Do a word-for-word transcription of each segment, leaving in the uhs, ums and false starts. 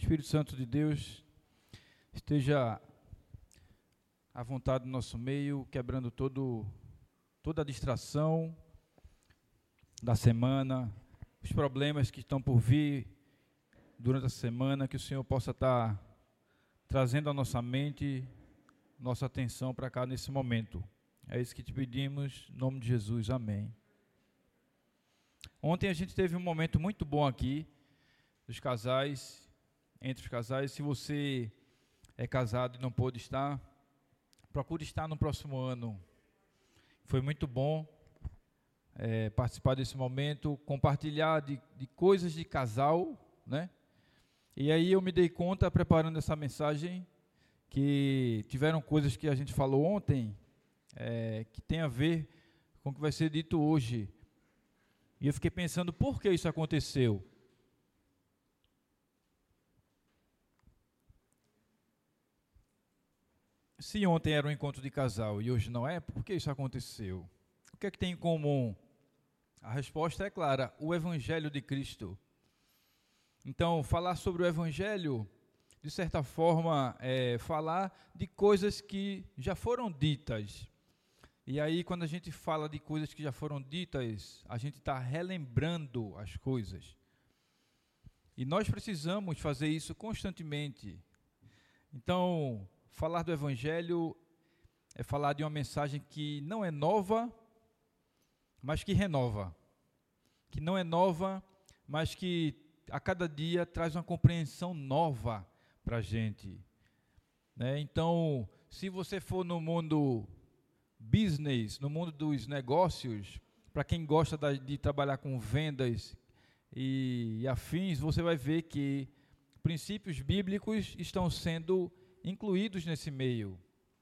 Espírito Santo de Deus esteja à vontade no nosso meio, quebrando todo, toda a distração da semana, os problemas que estão por vir durante a semana, que o Senhor possa estar trazendo à nossa mente, nossa atenção para cá nesse momento. É isso que te pedimos, em nome de Jesus, amém. Ontem a gente teve um momento muito bom aqui, dos casais, entre os casais. Se você é casado e não pôde estar, procure estar no próximo ano. Foi muito bom é, participar desse momento, compartilhar de, de coisas de casal, né? E aí eu me dei conta, preparando essa mensagem, que tiveram coisas que a gente falou ontem, é, que tem a ver com o que vai ser dito hoje. E eu fiquei pensando, por que isso aconteceu? Se ontem era um encontro de casal e hoje não é, por que isso aconteceu? O que é que tem em comum? A resposta é clara, o Evangelho de Cristo. Então, falar sobre o Evangelho, de certa forma, é falar de coisas que já foram ditas. E aí, quando a gente fala de coisas que já foram ditas, a gente está relembrando as coisas. E nós precisamos fazer isso constantemente. Então, falar do Evangelho é falar de uma mensagem que não é nova, mas que renova. Que não é nova, mas que a cada dia traz uma compreensão nova para a gente. Né? Então, se você for no mundo business, no mundo dos negócios, para quem gosta da, de trabalhar com vendas e, e afins, você vai ver que princípios bíblicos estão sendo incluídos nesse meio.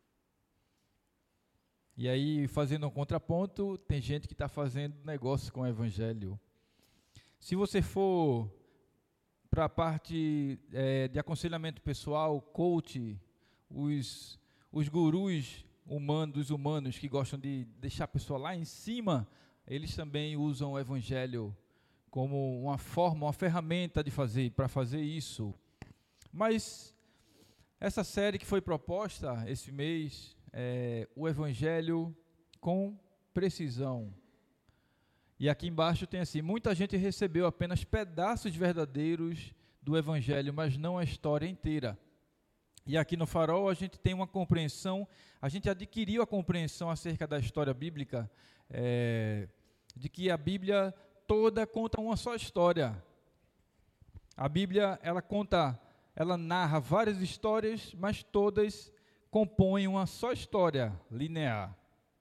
E aí, fazendo um contraponto, tem gente que está fazendo negócio com o Evangelho. Se você for para a parte é, de aconselhamento pessoal, coach, os, os gurus humanos, dos humanos que gostam de deixar a pessoa lá em cima, eles também usam o Evangelho como uma forma, uma ferramenta de fazer, para fazer isso. Mas essa série que foi proposta esse mês, é o Evangelho com precisão. E aqui embaixo tem assim, muita gente recebeu apenas pedaços verdadeiros do Evangelho, mas não a história inteira. E aqui no Farol a gente tem uma compreensão, a gente adquiriu a compreensão acerca da história bíblica, é, de que a Bíblia toda conta uma só história. A Bíblia, ela conta, ela narra várias histórias, mas todas compõem uma só história linear.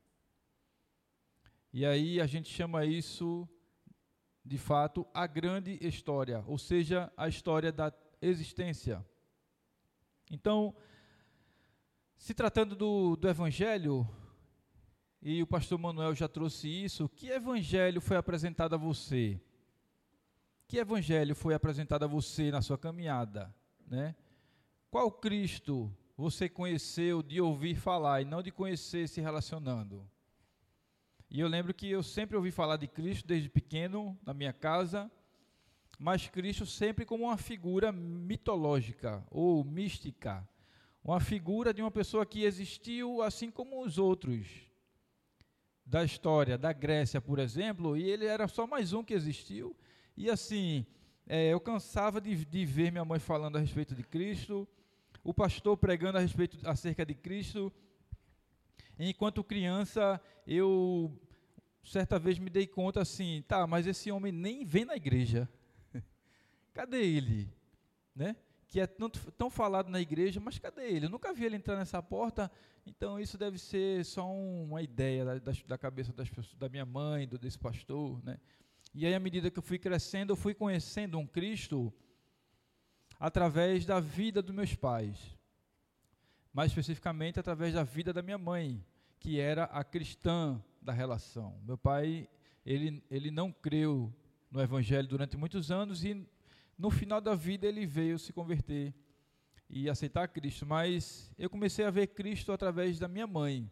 E aí a gente chama isso, de fato, a grande história, ou seja, a história da existência. Então, se tratando do, do Evangelho, e o pastor Manuel já trouxe isso, que Evangelho foi apresentado a você? Que Evangelho foi apresentado a você na sua caminhada? Né? Qual Cristo você conheceu de ouvir falar e não de conhecer se relacionando? E eu lembro que eu sempre ouvi falar de Cristo desde pequeno, na minha casa, mas Cristo sempre como uma figura mitológica ou mística, uma figura de uma pessoa que existiu assim como os outros da história, da Grécia, por exemplo, e ele era só mais um que existiu, e assim, é, eu cansava de, de ver minha mãe falando a respeito de Cristo, o pastor pregando a respeito, acerca de Cristo. Enquanto criança, eu certa vez me dei conta assim, tá, mas esse homem nem vem na igreja. Cadê ele? Né? Que é tão, tão falado na igreja, mas cadê ele? Eu nunca vi ele entrar nessa porta, então isso deve ser só um, uma ideia da, da, da cabeça das pessoas, da minha mãe, do, desse pastor. Né? E aí, à medida que eu fui crescendo, eu fui conhecendo um Cristo através da vida dos meus pais. Mais especificamente através da vida da minha mãe, que era a cristã da relação. Meu pai, ele, ele não creu no Evangelho durante muitos anos e no final da vida ele veio se converter e aceitar Cristo, mas eu comecei a ver Cristo através da minha mãe.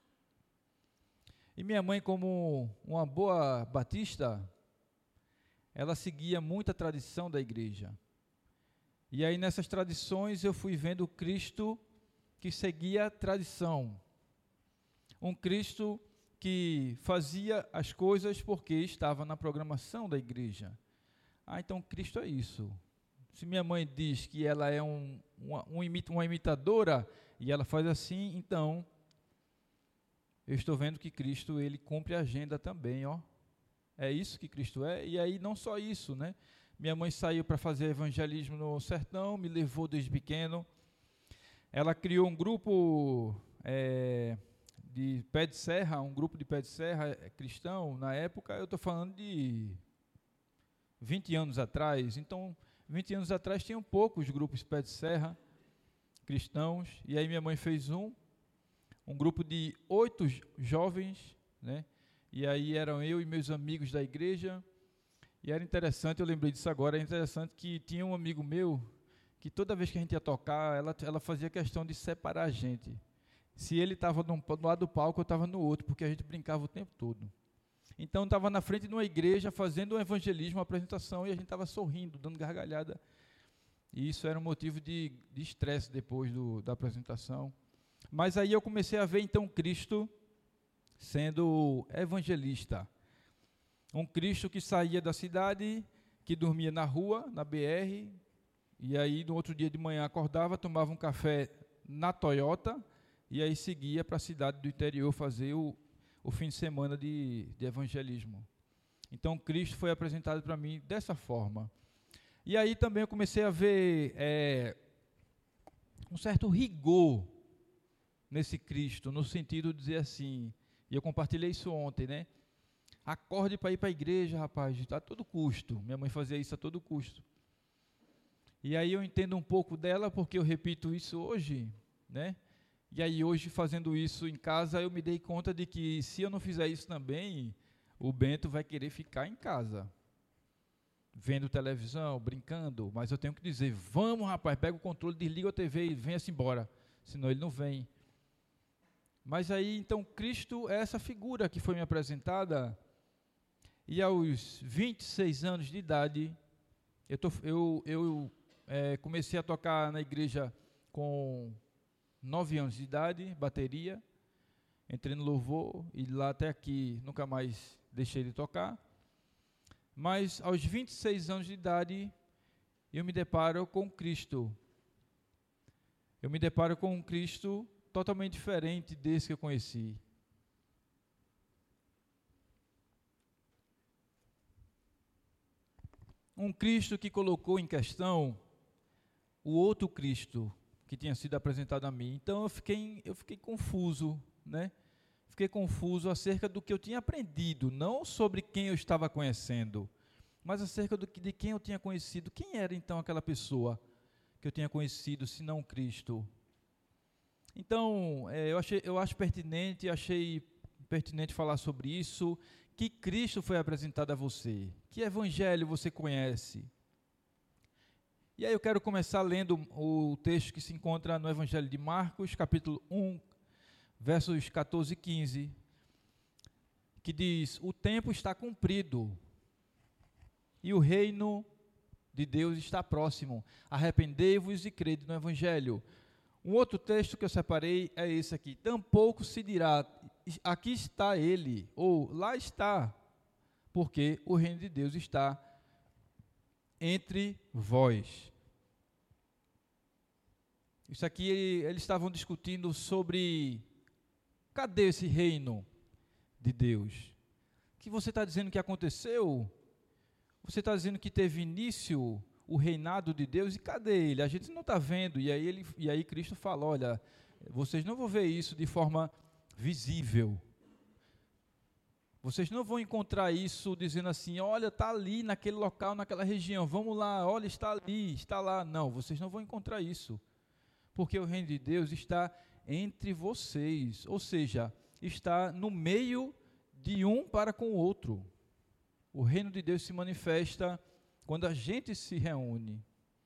E minha mãe, como uma boa batista, ela seguia muita tradição da igreja. E aí nessas tradições eu fui vendo o Cristo que seguia a tradição. Um Cristo que fazia as coisas porque estava na programação da igreja. Ah, então Cristo é isso. Se minha mãe diz que ela é um, uma, um imita, uma imitadora e ela faz assim, então eu estou vendo que Cristo ele cumpre a agenda também, ó. É isso que Cristo é. E aí não só isso, né? Minha mãe saiu para fazer evangelismo no sertão, me levou desde pequeno. Ela criou um grupo é, de pé de serra, um grupo de pé de serra cristão. Na época, eu estou falando de vinte anos atrás. Então, vinte anos atrás tinham poucos grupos de pé de serra cristãos. E aí minha mãe fez um, um grupo de oito jovens, né? E aí eram eu e meus amigos da igreja. E era interessante, eu lembrei disso agora, era interessante que tinha um amigo meu, que toda vez que a gente ia tocar, ela, ela fazia questão de separar a gente. Se ele estava no lado do palco, eu estava no outro, porque a gente brincava o tempo todo. Então, estava na frente de uma igreja, fazendo um evangelismo, uma apresentação, e a gente estava sorrindo, dando gargalhada. E isso era um motivo de estresse de depois do, da apresentação. Mas aí eu comecei a ver, então, Cristo sendo evangelista. Um Cristo que saía da cidade, que dormia na rua, na B R, e aí no outro dia de manhã acordava, tomava um café na Toyota, e aí seguia para a cidade do interior fazer o, o fim de semana de, de evangelismo. Então Cristo foi apresentado para mim dessa forma. E aí também eu comecei a ver é, um certo rigor nesse Cristo, no sentido de dizer assim, e eu compartilhei isso ontem, né? Acorde para ir para a igreja, rapaz, a todo custo. Minha mãe fazia isso a todo custo. E aí eu entendo um pouco dela, porque eu repito isso hoje, né? E aí hoje, fazendo isso em casa, eu me dei conta de que se eu não fizer isso também, o Bento vai querer ficar em casa, vendo televisão, brincando, mas eu tenho que dizer, vamos, rapaz, pega o controle, desliga a T V e venha-se embora, senão ele não vem. Mas aí, então, Cristo é essa figura que foi me apresentada. E aos vinte e seis anos de idade, eu, tô, eu, eu é, comecei a tocar na igreja com nove anos de idade, bateria, entrei no louvor, e lá até aqui nunca mais deixei de tocar. Mas aos vinte e seis anos de idade, eu me deparo com Cristo. Eu me deparo com um Cristo totalmente diferente desse que eu conheci. Um Cristo que colocou em questão o outro Cristo que tinha sido apresentado a mim. Então eu fiquei, eu fiquei confuso, né? Fiquei confuso acerca do que eu tinha aprendido, não sobre quem eu estava conhecendo, mas acerca do, de quem eu tinha conhecido. Quem era então aquela pessoa que eu tinha conhecido, se não Cristo? Então, é, eu, achei, eu acho pertinente, achei pertinente falar sobre isso. Que Cristo foi apresentado a você? Que evangelho você conhece? E aí eu quero começar lendo o texto que se encontra no Evangelho de Marcos, capítulo um, versos catorze e quinze, que diz, o tempo está cumprido e o reino de Deus está próximo. Arrependei-vos e crede no Evangelho. Um outro texto que eu separei é esse aqui. Tampouco se dirá, aqui está ele, ou lá está, porque o reino de Deus está entre vós. Isso aqui, eles estavam discutindo sobre, cadê esse reino de Deus? Que você está dizendo que aconteceu? Você está dizendo que teve início o reinado de Deus, e cadê ele? A gente não está vendo. E aí, ele, e aí Cristo fala, olha, vocês não vão ver isso de forma visível. Vocês não vão encontrar isso dizendo assim, olha, está ali naquele local, naquela região, vamos lá, olha, está ali, está lá. Não, vocês não vão encontrar isso, porque o reino de Deus está entre vocês, ou seja, está no meio de um para com o outro. O reino de Deus se manifesta quando a gente se reúne.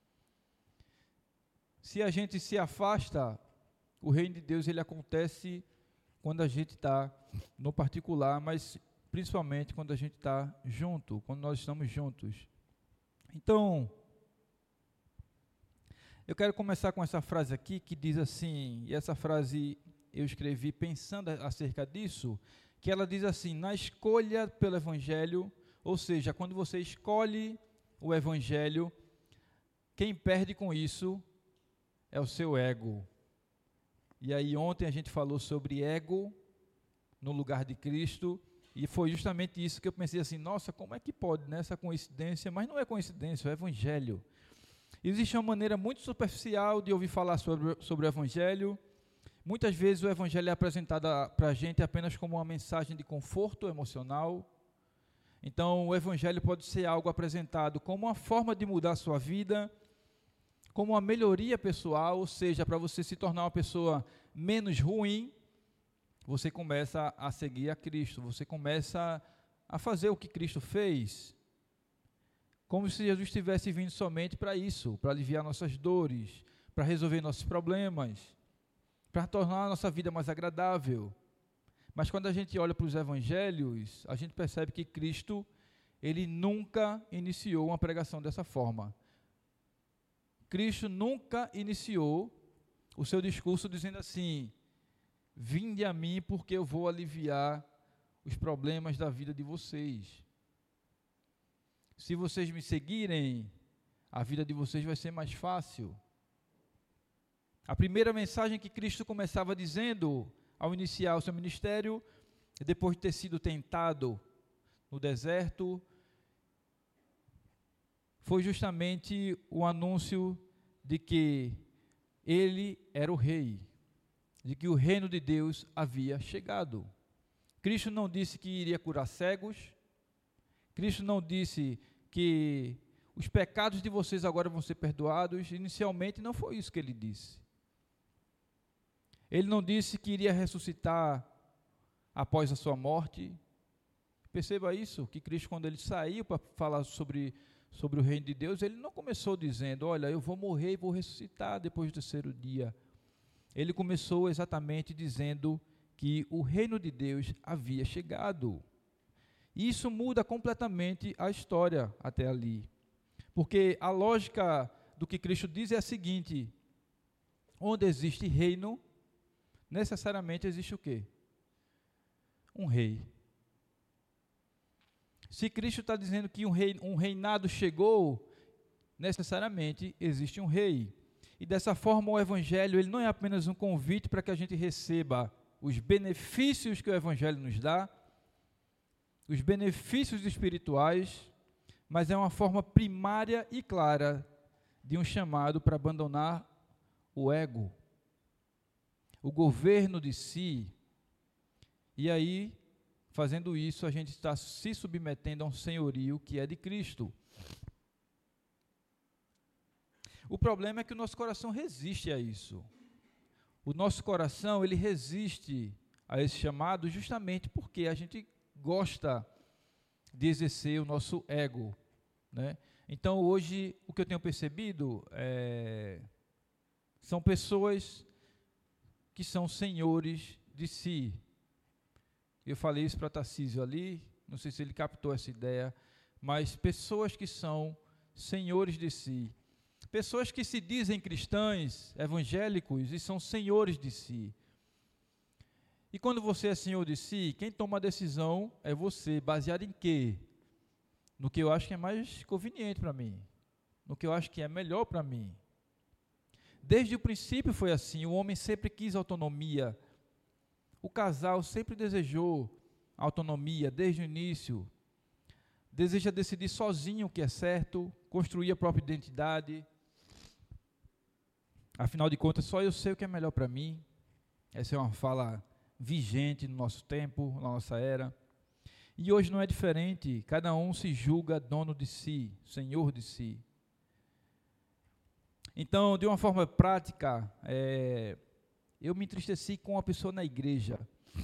Se a gente se afasta, o reino de Deus ele acontece quando a gente está no particular, mas principalmente quando a gente está junto, quando nós estamos juntos. Então, Eu quero começar com essa frase aqui que diz assim, e essa frase eu escrevi pensando acerca disso, que ela diz assim: na escolha pelo Evangelho, ou seja, quando você escolhe o Evangelho, quem perde com isso é o seu ego. E aí ontem a gente falou sobre ego no lugar de Cristo, e foi justamente isso que eu pensei assim, nossa, como é que pode, né, essa coincidência? Mas não é coincidência, é o Evangelho. Existe uma maneira muito superficial de ouvir falar sobre, sobre o Evangelho. Muitas vezes o Evangelho é apresentado para a gente apenas como uma mensagem de conforto emocional. Então o Evangelho pode ser algo apresentado como uma forma de mudar a sua vida, como uma melhoria pessoal, ou seja, para você se tornar uma pessoa menos ruim, você começa a seguir a Cristo, você começa a fazer o que Cristo fez, como se Jesus estivesse vindo somente para isso, para aliviar nossas dores, para resolver nossos problemas, para tornar a nossa vida mais agradável. Mas quando a gente olha para os evangelhos, a gente percebe que Cristo, ele nunca iniciou uma pregação dessa forma. Cristo nunca iniciou o seu discurso dizendo assim: vinde a mim porque eu vou aliviar os problemas da vida de vocês. Se vocês me seguirem, a vida de vocês vai ser mais fácil. A primeira mensagem que Cristo começava dizendo ao iniciar o seu ministério, depois de ter sido tentado no deserto, foi justamente o anúncio de que ele era o rei, de que o reino de Deus havia chegado. Cristo não disse que iria curar cegos, Cristo não disse que os pecados de vocês agora vão ser perdoados. Inicialmente não foi isso que ele disse. Ele não disse que iria ressuscitar após a sua morte. Perceba isso, que Cristo, quando ele saiu para falar sobre, sobre o reino de Deus, ele não começou dizendo: olha, eu vou morrer e vou ressuscitar depois do terceiro dia. Ele começou exatamente dizendo que o reino de Deus havia chegado. E isso muda completamente a história até ali. Porque a lógica do que Cristo diz é a seguinte: onde existe reino, necessariamente existe o quê? Um rei. Se Cristo está dizendo que um, rei, um reinado chegou, necessariamente existe um rei. E dessa forma o Evangelho ele não é apenas um convite para que a gente receba os benefícios que o Evangelho nos dá, os benefícios espirituais, mas é uma forma primária e clara de um chamado para abandonar o ego, o governo de si. E aí, fazendo isso, a gente está se submetendo a um senhorio que é de Cristo. O problema é que o nosso coração resiste a isso. O nosso coração, ele resiste a esse chamado justamente porque a gente gosta de exercer o nosso ego, né? Então, hoje, o que eu tenho percebido é, são pessoas que são senhores de si. Eu falei isso para Tarcísio ali, não sei se ele captou essa ideia, mas pessoas que são senhores de si. Pessoas que se dizem cristãs, evangélicos, e são senhores de si. E quando você é senhor de si, quem toma a decisão é você, baseado em quê? No que eu acho que é mais conveniente para mim, no que eu acho que é melhor para mim. Desde o princípio foi assim, o homem sempre quis autonomia, o casal sempre desejou autonomia, desde o início, deseja decidir sozinho o que é certo, construir a própria identidade. Afinal de contas, só eu sei o que é melhor para mim. Essa é uma fala vigente no nosso tempo, na nossa era. E hoje não é diferente, cada um se julga dono de si, senhor de si. Então, de uma forma prática, é, eu me entristeci com uma pessoa na igreja.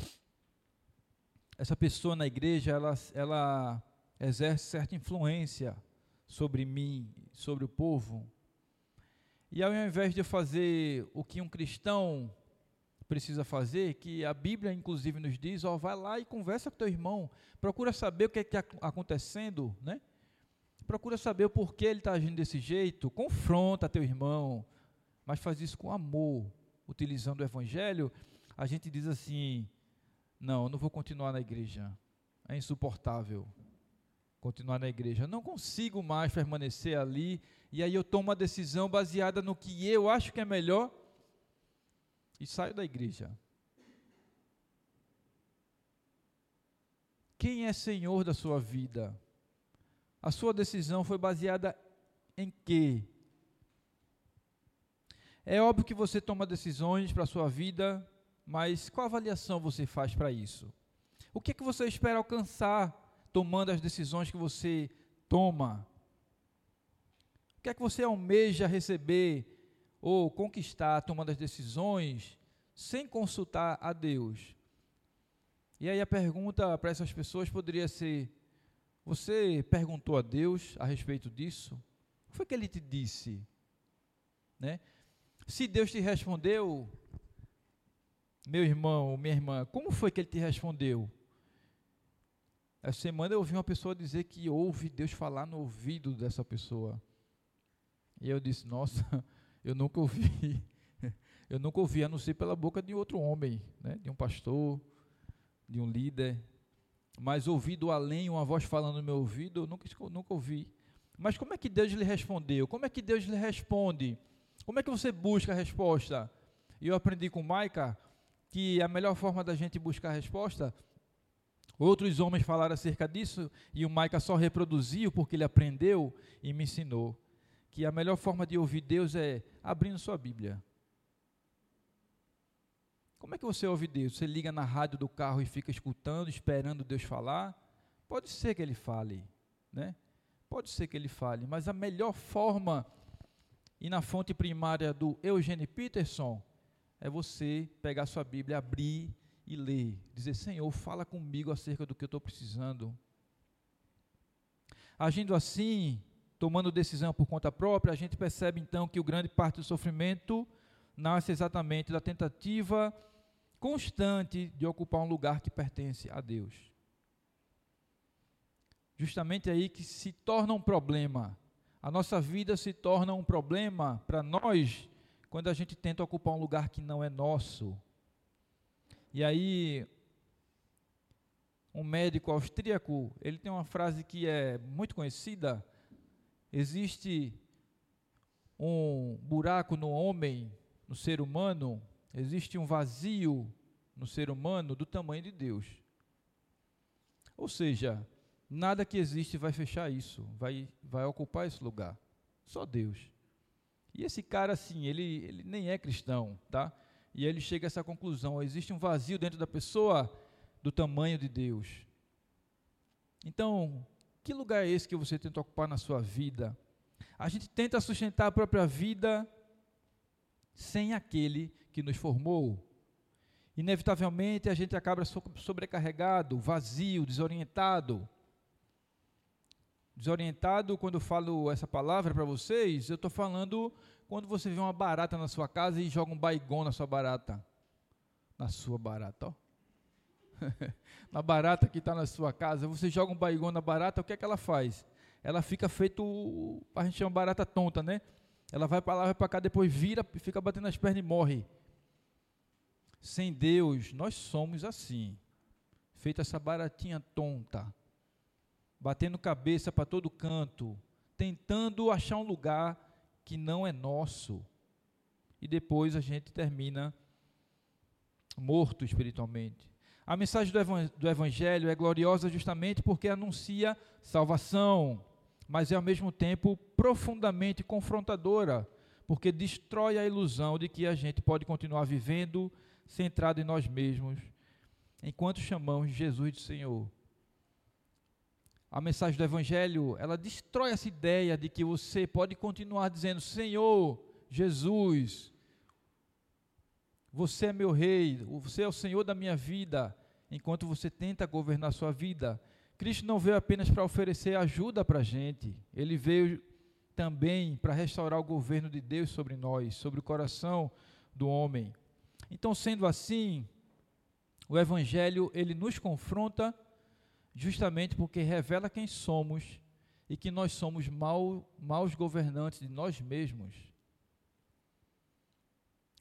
Essa pessoa na igreja, ela, ela exerce certa influência sobre mim, sobre o povo. E ao invés de eu fazer o que um cristão precisa fazer, que a Bíblia inclusive nos diz, ó, vai lá e conversa com teu irmão, procura saber o que é que está acontecendo, né? Procura saber o porquê ele está agindo desse jeito, confronta teu irmão, mas faz isso com amor, utilizando o evangelho, a gente diz assim: não, eu não vou continuar na igreja, é insuportável continuar na igreja, não consigo mais permanecer ali, e aí eu tomo uma decisão baseada no que eu acho que é melhor e saio da igreja. Quem é Senhor da sua vida? A sua decisão foi baseada em quê? É óbvio que você toma decisões para a sua vida, mas qual avaliação você faz para isso? O que é que você espera alcançar tomando as decisões que você toma? O que é que você almeja receber ou conquistar tomando as decisões sem consultar a Deus? E aí a pergunta para essas pessoas poderia ser: você perguntou a Deus a respeito disso? O que foi que Ele te disse? Né? Se Deus te respondeu, meu irmão, minha irmã, como foi que Ele te respondeu? Essa semana eu ouvi uma pessoa dizer que ouve Deus falar no ouvido dessa pessoa. E eu disse: nossa, eu nunca ouvi, eu nunca ouvi, a não ser pela boca de outro homem, né? De um pastor, de um líder. Mas ouvi do além uma voz falando no meu ouvido, eu nunca, nunca ouvi. Mas como é que Deus lhe respondeu? Como é que Deus lhe responde? Como é que você busca a resposta? E eu aprendi com Maica que a melhor forma da gente buscar a resposta, outros homens falaram acerca disso, e o Maica só reproduziu porque ele aprendeu e me ensinou, que a melhor forma de ouvir Deus é abrindo sua Bíblia. Como é que você ouve Deus? Você liga na rádio do carro e fica escutando, esperando Deus falar? Pode ser que Ele fale, né? Pode ser que Ele fale, mas a melhor forma, e na fonte primária do Eugene Peterson, é você pegar sua Bíblia, abrir e ler, dizer: Senhor, fala comigo acerca do que eu estou precisando. Agindo assim, tomando decisão por conta própria, a gente percebe então que o grande parte do sofrimento nasce exatamente da tentativa constante de ocupar um lugar que pertence a Deus. Justamente aí que se torna um problema. A nossa vida se torna um problema para nós quando a gente tenta ocupar um lugar que não é nosso. E aí, um médico austríaco, ele tem uma frase que é muito conhecida: existe um buraco no homem, no ser humano, existe um vazio no ser humano do tamanho de Deus. Ou seja, nada que existe vai fechar isso, vai, vai ocupar esse lugar, só Deus. E esse cara, assim, ele, ele nem é cristão, tá? E ele chega a essa conclusão: existe um vazio dentro da pessoa do tamanho de Deus. Então, que lugar é esse que você tenta ocupar na sua vida? A gente tenta sustentar a própria vida sem aquele que nos formou. Inevitavelmente a gente acaba sobrecarregado, vazio, desorientado. Desorientado, quando eu falo essa palavra para vocês, eu estou falando quando você vê uma barata na sua casa e joga um Baygon na sua barata. Na sua barata, ó. Na barata que está na sua casa, você joga um Baygon na barata, o que é que ela faz? Ela fica feito, a gente chama barata tonta, né? Ela vai para lá, vai para cá, depois vira, fica batendo as pernas e morre. Sem Deus, nós somos assim, feita essa baratinha tonta, batendo cabeça para todo canto, tentando achar um lugar que não é nosso, e depois a gente termina morto espiritualmente. A mensagem do, evan- do Evangelho é gloriosa justamente porque anuncia salvação, mas é ao mesmo tempo profundamente confrontadora, porque destrói a ilusão de que a gente pode continuar vivendo centrado em nós mesmos, enquanto chamamos Jesus de Senhor. A mensagem do Evangelho, ela destrói essa ideia de que você pode continuar dizendo: Senhor, Jesus, você é meu rei, você é o Senhor da minha vida, enquanto você tenta governar a sua vida. Cristo não veio apenas para oferecer ajuda para a gente, Ele veio também para restaurar o governo de Deus sobre nós, sobre o coração do homem. Então, sendo assim, o Evangelho, ele nos confronta justamente porque revela quem somos e que nós somos mau, maus governantes de nós mesmos.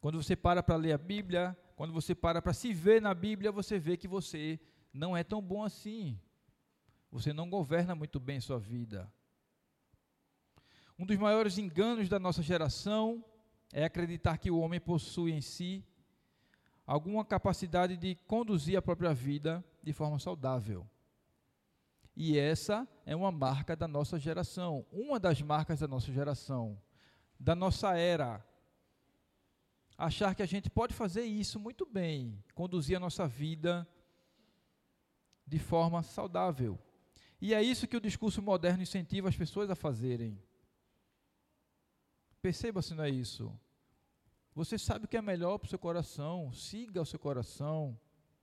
Quando você para para ler a Bíblia, quando você para para se ver na Bíblia, você vê que você não é tão bom assim. Você não governa muito bem sua vida. Um dos maiores enganos da nossa geração é acreditar que o homem possui em si alguma capacidade de conduzir a própria vida de forma saudável. E essa é uma marca da nossa geração, uma das marcas da nossa geração, da nossa era. Achar que a gente pode fazer isso muito bem, conduzir a nossa vida de forma saudável. E é isso que o discurso moderno incentiva as pessoas a fazerem. Perceba se não é isso. Você sabe o que é melhor para o seu coração, siga o seu coração.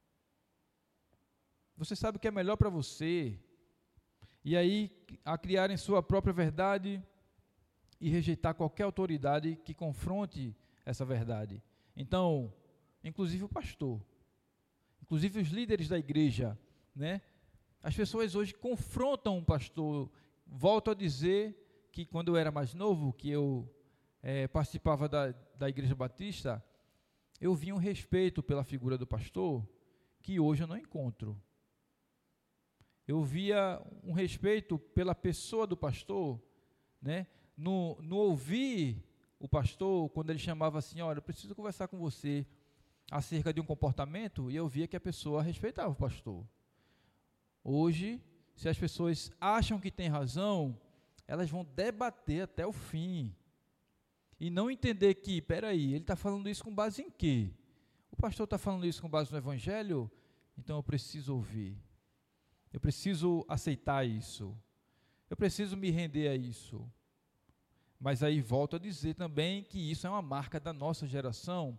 Você sabe o que é melhor para você. E aí, a criarem sua própria verdade e rejeitar qualquer autoridade que confronte essa verdade. Então, inclusive o pastor, inclusive os líderes da igreja, né? As pessoas hoje confrontam o pastor. Volto a dizer que quando eu era mais novo, que eu é, participava da, da Igreja Batista, eu vi um respeito pela figura do pastor que hoje eu não encontro. Eu via um respeito pela pessoa do pastor, né? No, no ouvir o pastor, quando ele chamava assim, olha, eu preciso conversar com você acerca de um comportamento, e eu via que a pessoa respeitava o pastor. Hoje, se as pessoas acham que tem razão, elas vão debater até o fim, e não entender que, peraí, ele está falando isso com base em quê? O pastor está falando isso com base no Evangelho? Então eu preciso ouvir. Eu preciso aceitar isso. Eu preciso me render a isso. Mas aí volto a dizer também que isso é uma marca da nossa geração.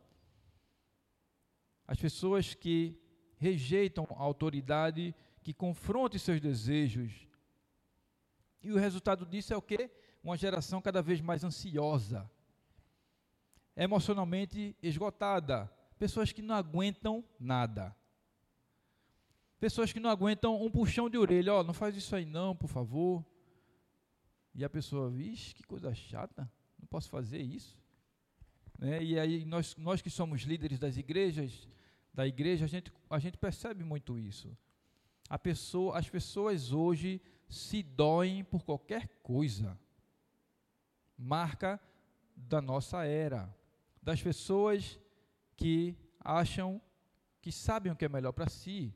As pessoas que rejeitam a autoridade, que confrontam seus desejos. E o resultado disso é o quê? Uma geração cada vez mais ansiosa, emocionalmente esgotada. Pessoas que não aguentam nada. Pessoas que não aguentam um puxão de orelha, ó, oh, não faz isso aí não, por favor. E a pessoa, vixe, que coisa chata, não posso fazer isso. Né? E aí nós, nós que somos líderes das igrejas, da igreja, a gente, a gente percebe muito isso. A pessoa, as pessoas hoje se doem por qualquer coisa. Marca da nossa era. Das pessoas que acham que sabem o que é melhor para si.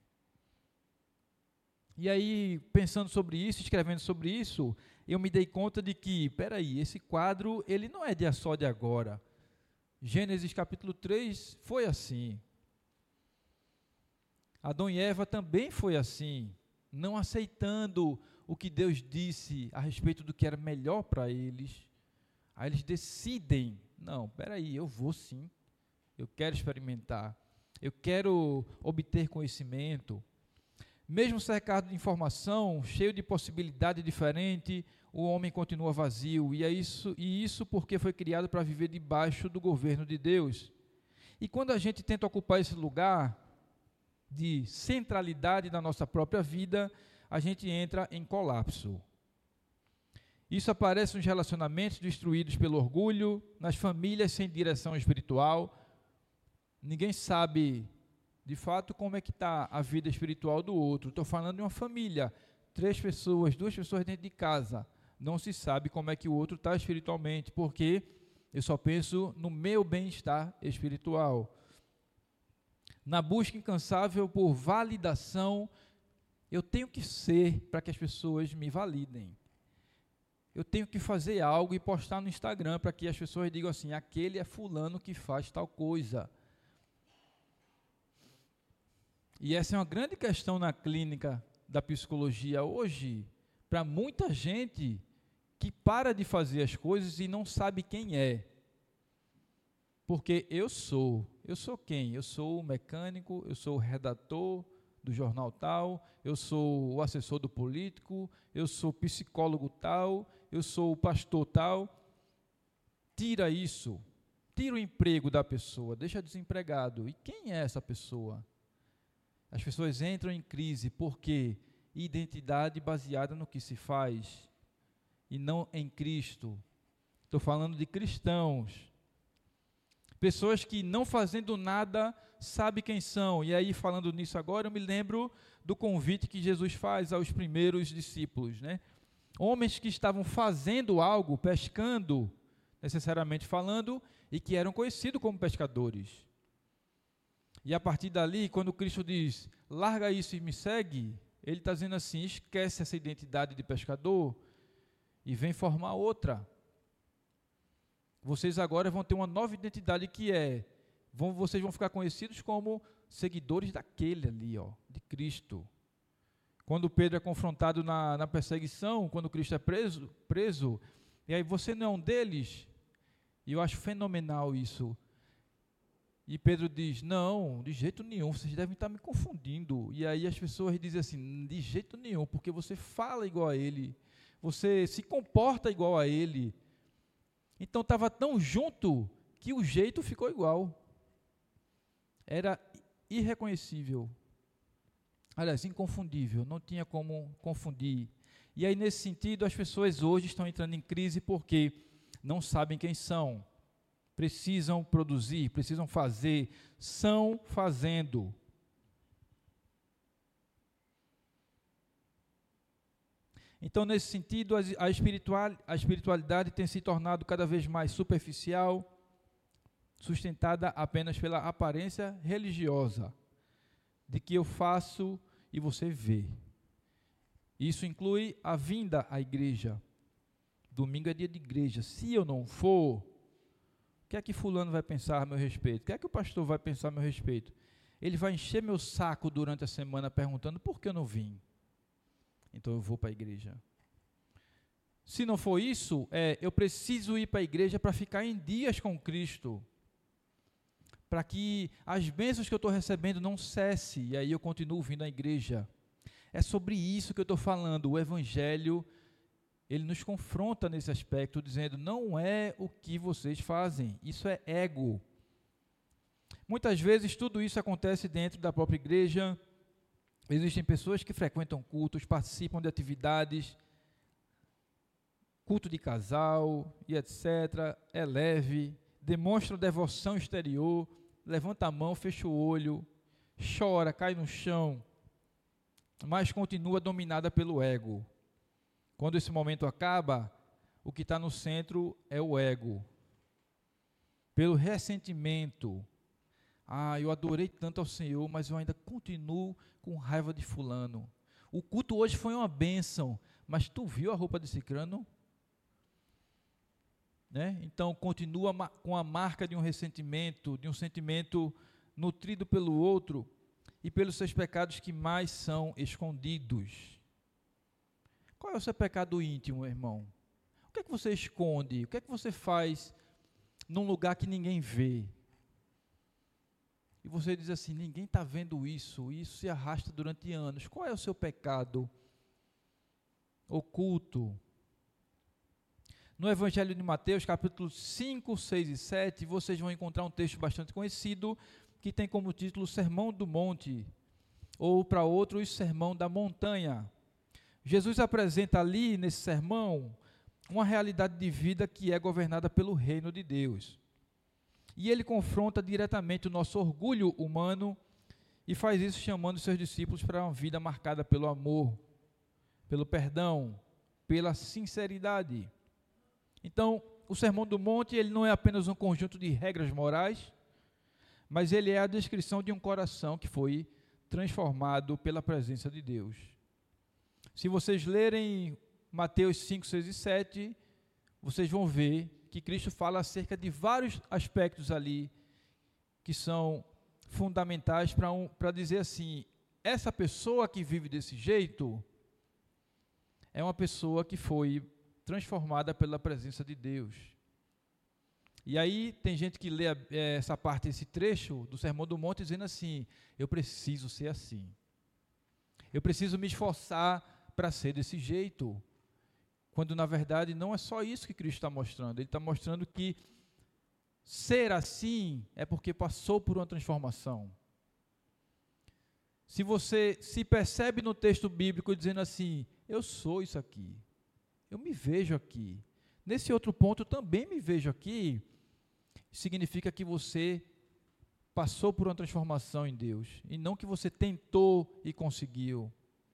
E aí, pensando sobre isso, escrevendo sobre isso, eu me dei conta de que, peraí, esse quadro, ele não é de só de agora. Gênesis capítulo três foi assim. Adão e Eva também foi assim, não aceitando o que Deus disse a respeito do que era melhor para eles. Aí eles decidem, não, peraí, eu vou sim, eu quero experimentar, eu quero obter conhecimento. Mesmo cercado de informação, cheio de possibilidade diferente, o homem continua vazio, e, é isso, e isso porque foi criado para viver debaixo do governo de Deus. E quando a gente tenta ocupar esse lugar de centralidade na nossa própria vida, a gente entra em colapso. Isso aparece nos relacionamentos destruídos pelo orgulho, nas famílias sem direção espiritual. Ninguém sabe, de fato, como é que está a vida espiritual do outro. Estou falando de uma família, três pessoas, duas pessoas dentro de casa. Não se sabe como é que o outro está espiritualmente, porque eu só penso no meu bem-estar espiritual. Na busca incansável por validação, eu tenho que ser para que as pessoas me validem. Eu tenho que fazer algo e postar no Instagram para que as pessoas digam assim, aquele é fulano que faz tal coisa. E essa é uma grande questão na clínica da psicologia hoje, para muita gente que para de fazer as coisas e não sabe quem é. Porque eu sou, eu sou quem? Eu sou o mecânico, eu sou o redator do jornal tal, eu sou o assessor do político, eu sou psicólogo tal, eu sou o pastor tal. Tira isso, tira o emprego da pessoa, deixa desempregado. E quem é essa pessoa? As pessoas entram em crise porque identidade baseada no que se faz e não em Cristo. Estou falando de cristãos. Pessoas que, não fazendo nada, sabem quem são. E aí, falando nisso agora, eu me lembro do convite que Jesus faz aos primeiros discípulos, né? Homens que estavam fazendo algo, pescando, necessariamente falando, e que eram conhecidos como pescadores. E a partir dali, quando Cristo diz, larga isso e me segue, ele está dizendo assim, esquece essa identidade de pescador e vem formar outra. Vocês agora vão ter uma nova identidade que é, vão, vocês vão ficar conhecidos como seguidores daquele ali, ó, de Cristo. Quando Pedro é confrontado na, na perseguição, quando Cristo é preso, preso, e aí você não é um deles, e eu acho fenomenal isso. E Pedro diz, não, de jeito nenhum, vocês devem estar me confundindo. E aí as pessoas dizem assim, de jeito nenhum, porque você fala igual a ele, você se comporta igual a ele. Então estava tão junto que o jeito ficou igual. Era irreconhecível. Aliás, inconfundível, não tinha como confundir. E aí, nesse sentido, as pessoas hoje estão entrando em crise porque não sabem quem são. Precisam produzir, precisam fazer, são fazendo. Então, nesse sentido, a, espiritual, a espiritualidade tem se tornado cada vez mais superficial, sustentada apenas pela aparência religiosa, de que eu faço e você vê. Isso inclui a vinda à igreja. Domingo é dia de igreja. Se eu não for, o que é que fulano vai pensar a meu respeito? O que é que o pastor vai pensar a meu respeito? Ele vai encher meu saco durante a semana perguntando por que eu não vim. Então eu vou para a igreja. Se não for isso, é, eu preciso ir para a igreja para ficar em dias com Cristo, para que as bênçãos que eu estou recebendo não cessem, e aí eu continuo vindo à igreja. É sobre isso que eu estou falando. O Evangelho, ele nos confronta nesse aspecto, dizendo, não é o que vocês fazem, isso é ego. Muitas vezes tudo isso acontece dentro da própria igreja. Existem pessoas que frequentam cultos, participam de atividades, culto de casal e etcétera. É leve, demonstra devoção exterior, levanta a mão, fecha o olho, chora, cai no chão, mas continua dominada pelo ego. Quando esse momento acaba, o que está no centro é o ego. Pelo ressentimento. Ah, eu adorei tanto ao Senhor, mas eu ainda continuo com raiva de fulano. O culto hoje foi uma bênção, mas tu viu a roupa de cicrano? Né? Então, continua com a marca de um ressentimento, de um sentimento nutrido pelo outro e pelos seus pecados que mais são escondidos. Qual é o seu pecado íntimo, irmão? O que é que você esconde? O que é que você faz num lugar que ninguém vê? E você diz assim, ninguém está vendo isso, isso se arrasta durante anos. Qual é o seu pecado oculto? No Evangelho de Mateus, capítulos cinco, seis e sete, vocês vão encontrar um texto bastante conhecido, que tem como título Sermão do Monte, ou para outros, Sermão da Montanha. Jesus apresenta ali, nesse sermão, uma realidade de vida que é governada pelo reino de Deus. E ele confronta diretamente o nosso orgulho humano e faz isso chamando seus discípulos para uma vida marcada pelo amor, pelo perdão, pela sinceridade. Então, o Sermão do Monte, ele não é apenas um conjunto de regras morais, mas ele é a descrição de um coração que foi transformado pela presença de Deus. Se vocês lerem Mateus cinco, seis e sete, vocês vão ver que Cristo fala acerca de vários aspectos ali que são fundamentais para um, para dizer assim, essa pessoa que vive desse jeito é uma pessoa que foi transformada pela presença de Deus. E aí tem gente que lê é, essa parte, esse trecho do Sermão do Monte dizendo assim, eu preciso ser assim. Eu preciso me esforçar para ser desse jeito. Quando, na verdade, não é só isso que Cristo está mostrando. Ele está mostrando que ser assim é porque passou por uma transformação. Se você se percebe no texto bíblico dizendo assim, eu sou isso aqui, eu me vejo aqui. Nesse outro ponto, eu também me vejo aqui. significa que você passou por uma transformação em Deus, e não que você tentou e conseguiu.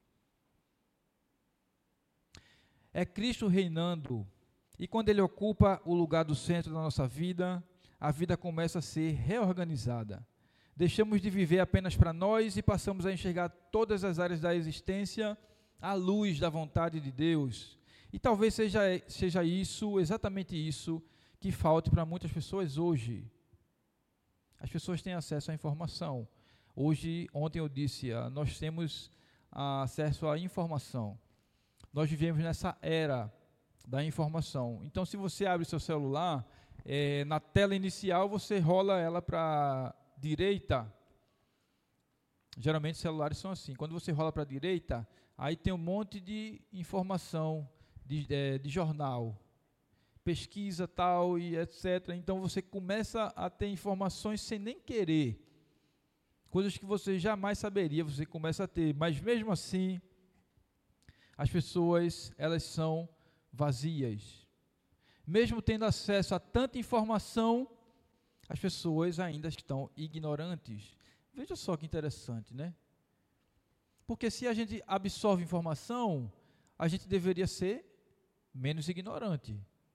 É Cristo reinando, e quando Ele ocupa o lugar do centro da nossa vida, a vida começa a ser reorganizada. Deixamos de viver apenas para nós e passamos a enxergar todas as áreas da existência à luz da vontade de Deus. E talvez seja, seja isso, exatamente isso, que falte para muitas pessoas hoje. As pessoas têm acesso à informação. Hoje, ontem eu disse, ah, nós temos ah, acesso à informação. Nós vivemos nessa era da informação. Então, se você abre seu celular, é, na tela inicial você rola ela para a direita. Geralmente os celulares são assim. Quando você rola para a direita, aí tem um monte de informação de, é, de jornal, pesquisa tal e etcétera. Então você começa a ter informações sem nem querer. Coisas que você jamais saberia, você começa a ter. Mas mesmo assim, as pessoas, elas são vazias. Mesmo tendo acesso a tanta informação, as pessoas ainda estão ignorantes. Veja só que interessante, né? Porque se a gente absorve informação, a gente deveria ser menos ignorante.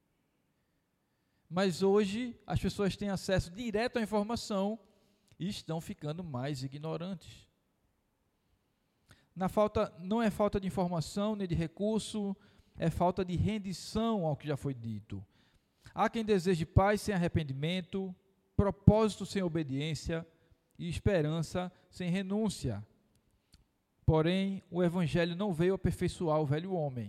Mas hoje as pessoas têm acesso direto à informação e estão ficando mais ignorantes. Na falta, não é falta de informação nem de recurso, é falta de rendição ao que já foi dito. Há quem deseje paz sem arrependimento, propósito sem obediência e esperança sem renúncia. Porém, o Evangelho não veio aperfeiçoar o velho homem.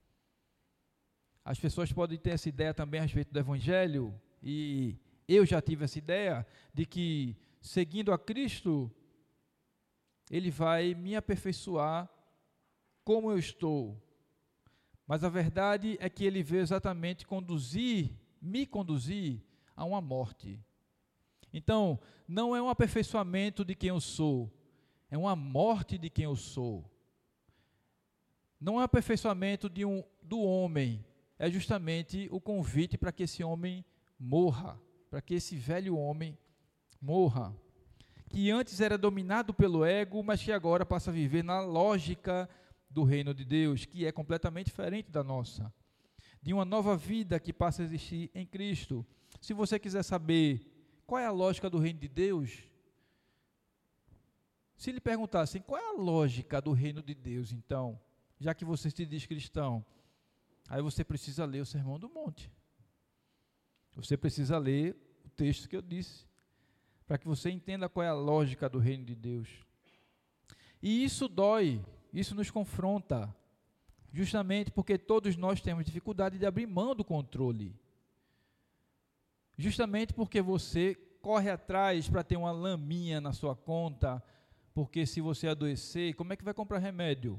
As pessoas podem ter essa ideia também a respeito do Evangelho, e eu já tive essa ideia, de que seguindo a Cristo, Ele vai me aperfeiçoar como eu estou. Mas a verdade é que Ele veio exatamente conduzir, me conduzir a uma morte. Então, não é um aperfeiçoamento de quem eu sou, é uma morte de quem eu sou. Não é um aperfeiçoamento de um, do homem, é justamente o convite para que esse homem morra, para que esse velho homem morra, que antes era dominado pelo ego, mas que agora passa a viver na lógica do reino de Deus, que é completamente diferente da nossa, de uma nova vida que passa a existir em Cristo. Se você quiser saber qual é a lógica do reino de Deus, se lhe perguntassem qual é a lógica do reino de Deus, então, já que você se diz cristão, aí você precisa ler o Sermão do Monte. Você precisa ler o texto que eu disse, para que você entenda qual é a lógica do reino de Deus. E isso dói, isso nos confronta, justamente porque todos nós temos dificuldade de abrir mão do controle. Justamente porque você corre atrás para ter uma laminha na sua conta, porque se você adoecer, como é que vai comprar remédio?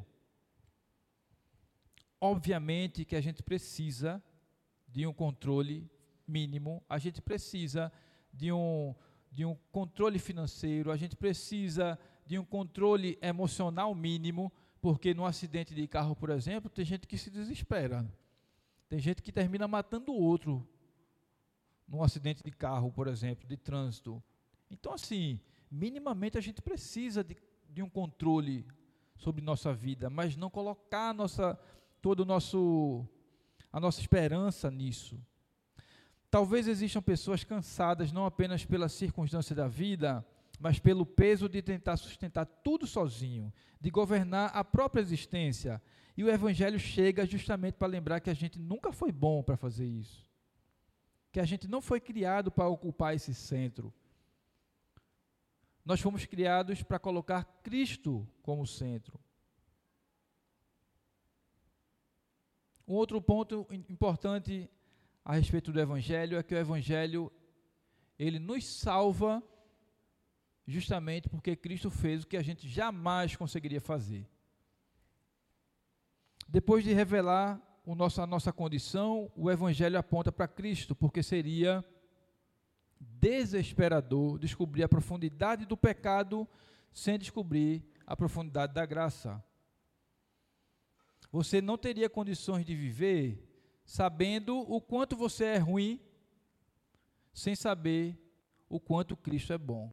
Obviamente que a gente precisa de um controle mínimo, a gente precisa de um, de um controle financeiro, a gente precisa de um controle emocional mínimo, porque no acidente de carro, por exemplo, tem gente que se desespera. Tem gente que termina matando o outro num acidente de carro, por exemplo, de trânsito. Então, assim, minimamente a gente precisa de, de um controle sobre nossa vida, mas não colocar a nossa... todo o nosso, a nossa esperança nisso. Talvez existam pessoas cansadas não apenas pela circunstância da vida, mas pelo peso de tentar sustentar tudo sozinho, de governar a própria existência. E o Evangelho chega justamente para lembrar que a gente nunca foi bom para fazer isso, que a gente não foi criado para ocupar esse centro. Nós fomos criados para colocar Cristo como centro. Um outro ponto importante a respeito do Evangelho é que o Evangelho, ele nos salva justamente porque Cristo fez o que a gente jamais conseguiria fazer. Depois de revelar o nosso, a nossa condição, o Evangelho aponta para Cristo, porque seria desesperador descobrir a profundidade do pecado sem descobrir a profundidade da graça. Você não teria condições de viver sabendo o quanto você é ruim, sem saber o quanto Cristo é bom.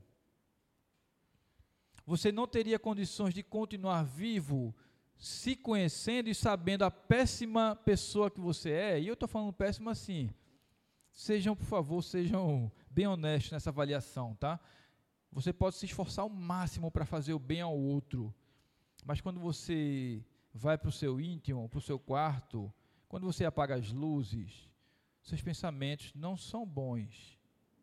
Você não teria condições de continuar vivo se conhecendo e sabendo a péssima pessoa que você é. E eu estou falando péssima assim. Sejam, por favor, sejam bem honestos nessa avaliação, tá? Você pode se esforçar ao máximo para fazer o bem ao outro, mas quando você vai para o seu íntimo, para o seu quarto, quando você apaga as luzes, seus pensamentos não são bons.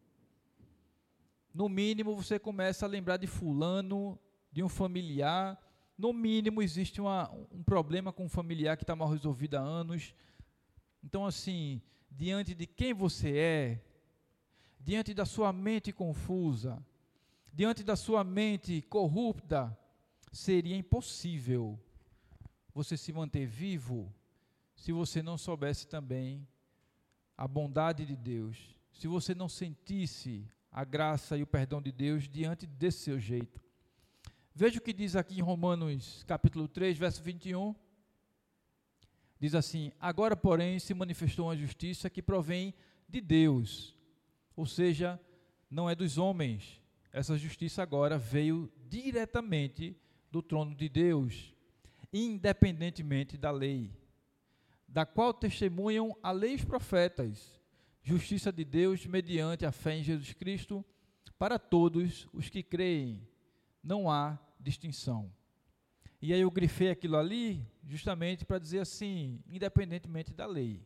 No mínimo, você começa a lembrar de fulano, de um familiar. No mínimo, existe uma, um problema com um familiar que está mal resolvido há anos. Então, assim, diante de quem você é, diante da sua mente confusa, diante da sua mente corrupta, seria impossível você se manter vivo se você não soubesse também a bondade de Deus, se você não sentisse a graça e o perdão de Deus diante desse seu jeito. Veja o que diz aqui em Romanos capítulo três, verso vinte e um. Diz assim: agora, porém, se manifestou uma justiça que provém de Deus, ou seja, não é dos homens. Essa justiça agora veio diretamente do trono de Deus, independentemente da lei, da qual testemunham a lei e os profetas, justiça de Deus mediante a fé em Jesus Cristo, para todos os que creem, não há distinção. E aí eu grifei aquilo ali, justamente para dizer assim, independentemente da lei.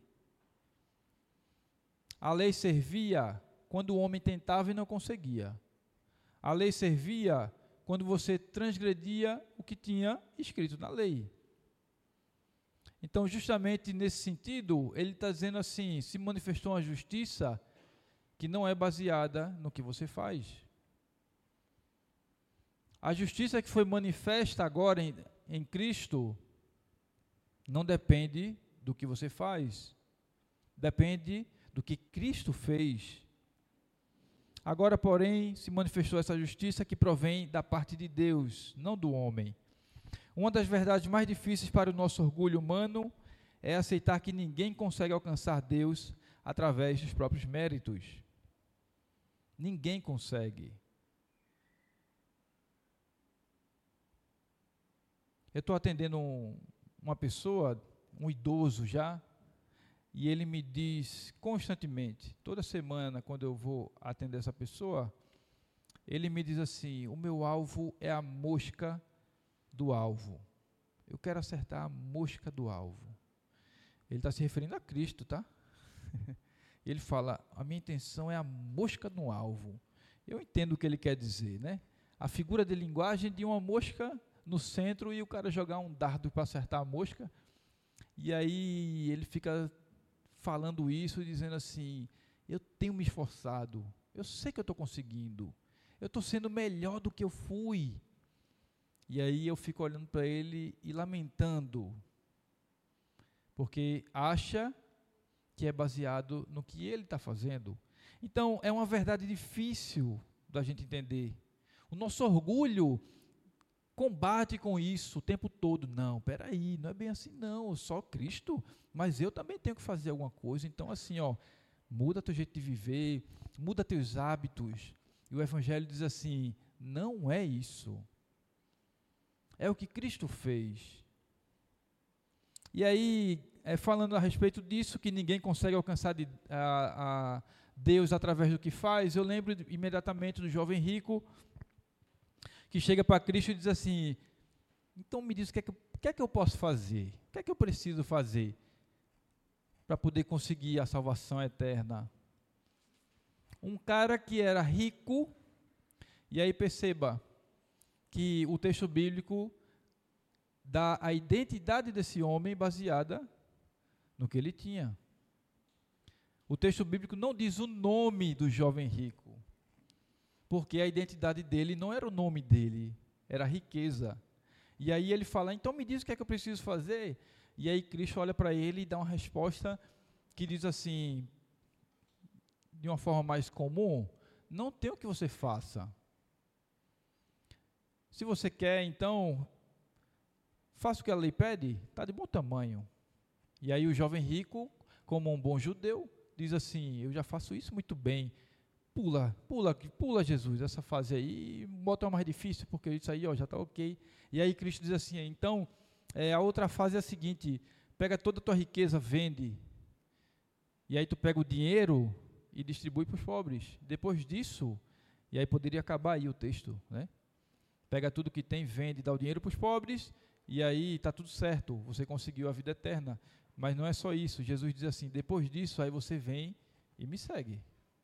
A lei servia quando o homem tentava e não conseguia. A lei servia quando você transgredia o que tinha escrito na lei. Então, justamente nesse sentido, ele está dizendo assim, se manifestou uma justiça que não é baseada no que você faz. A justiça que foi manifesta agora em, em Cristo não depende do que você faz, depende do que Cristo fez. Agora, porém, se manifestou essa justiça que provém da parte de Deus, não do homem. Uma das verdades mais difíceis para o nosso orgulho humano é aceitar que ninguém consegue alcançar Deus através dos próprios méritos. Ninguém consegue. Eu estou atendendo um, uma pessoa, um idoso já, e ele me diz constantemente, toda semana, quando eu vou atender essa pessoa, ele me diz assim: o meu alvo é a mosca do alvo. Eu quero acertar a mosca do alvo. Ele está se referindo a Cristo, tá? Ele fala: a minha intenção é a mosca no alvo. Eu entendo o que ele quer dizer, né? A figura de linguagem de uma mosca no centro e o cara jogar um dardo para acertar a mosca. E aí ele fica falando isso, dizendo assim: eu tenho me esforçado, eu sei que eu estou conseguindo, eu estou sendo melhor do que eu fui. E aí eu fico olhando para ele e lamentando, porque acha que é baseado no que ele está fazendo. Então, é uma verdade difícil da gente entender. O nosso orgulho combate com isso o tempo todo. Não, peraí, não é bem assim não, só Cristo, mas eu também tenho que fazer alguma coisa. Então, assim, ó, muda teu jeito de viver, muda teus hábitos. E o Evangelho diz assim: não é isso. É o que Cristo fez. E aí, é, falando a respeito disso, que ninguém consegue alcançar de, a, a Deus através do que faz, eu lembro imediatamente do jovem rico, que chega para Cristo e diz assim: então me diz o que é que, o que é que eu posso fazer? O que é que eu preciso fazer para poder conseguir a salvação eterna? Um cara que era rico, e aí perceba que o texto bíblico dá a identidade desse homem baseada no que ele tinha. O texto bíblico não diz o nome do jovem rico, porque a identidade dele não era o nome dele, era a riqueza. E aí ele fala: então me diz o que é que eu preciso fazer. E aí Cristo olha para ele e dá uma resposta que diz assim, de uma forma mais comum: não tem o que você faça. Se você quer, então, faça o que a lei pede, está de bom tamanho. E aí o jovem rico, como um bom judeu, diz assim: eu já faço isso muito bem, pula, pula, pula Jesus, essa fase aí, bota uma mais difícil, porque isso aí ó, já está ok. E aí Cristo diz assim, então, é, a outra fase é a seguinte, pega toda a tua riqueza, vende, e aí tu pega o dinheiro e distribui para os pobres. Depois disso, e aí poderia acabar aí o texto, né? Pega tudo que tem, vende, dá o dinheiro para os pobres, e aí está tudo certo, você conseguiu a vida eterna. Mas não é só isso, Jesus diz assim, depois disso, aí você vem e me segue.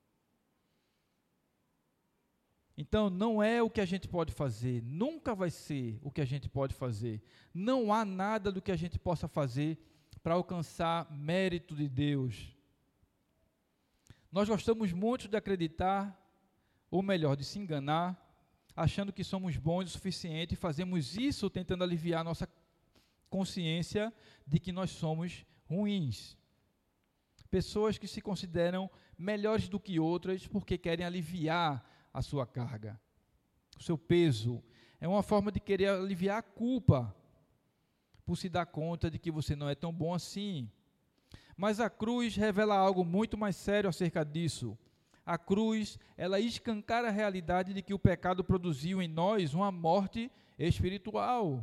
Então, não é o que a gente pode fazer, nunca vai ser o que a gente pode fazer. Não há nada do que a gente possa fazer para alcançar mérito de Deus. Nós gostamos muito de acreditar, ou melhor, de se enganar, achando que somos bons o suficiente, e fazemos isso tentando aliviar nossa consciência de que nós somos ruins. Pessoas que se consideram melhores do que outras porque querem aliviar a sua carga, o seu peso. É uma forma de querer aliviar a culpa, por se dar conta de que você não é tão bom assim. Mas a cruz revela algo muito mais sério acerca disso. A cruz, ela escancara a realidade de que o pecado produziu em nós uma morte espiritual.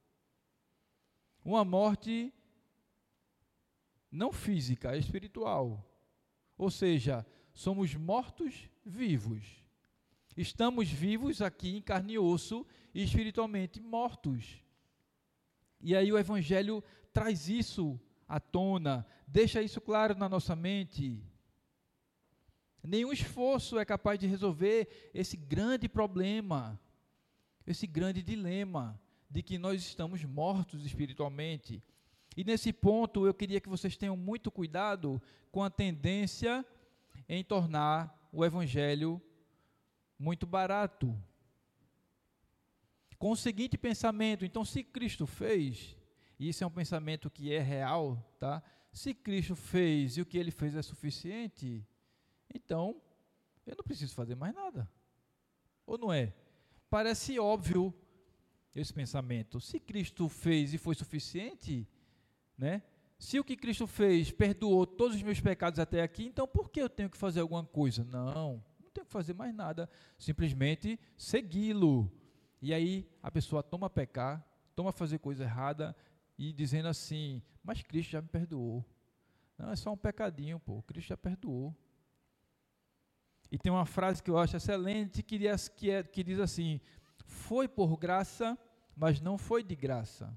Uma morte não física, espiritual. Ou seja, somos mortos vivos. Estamos vivos aqui em carne e osso e espiritualmente mortos. E aí o Evangelho traz isso à tona, deixa isso claro na nossa mente. Nenhum esforço é capaz de resolver esse grande problema, esse grande dilema de que nós estamos mortos espiritualmente. E nesse ponto eu queria que vocês tenham muito cuidado com a tendência em tornar o Evangelho muito barato. Com o seguinte pensamento, então se Cristo fez, e isso é um pensamento que é real, tá? Se Cristo fez e o que ele fez é suficiente, então eu não preciso fazer mais nada. Ou não é? Parece óbvio esse pensamento. Se Cristo fez e foi suficiente, né? Se o que Cristo fez perdoou todos os meus pecados até aqui, então por que eu tenho que fazer alguma coisa? Não, não tenho que fazer mais nada, simplesmente segui-lo. E aí a pessoa toma a pecar, toma a fazer coisa errada e dizendo assim, mas Cristo já me perdoou. Não, é só um pecadinho, pô, Cristo já perdoou. E tem uma frase que eu acho excelente que diz, que é, que diz assim, foi por graça, mas não foi de graça.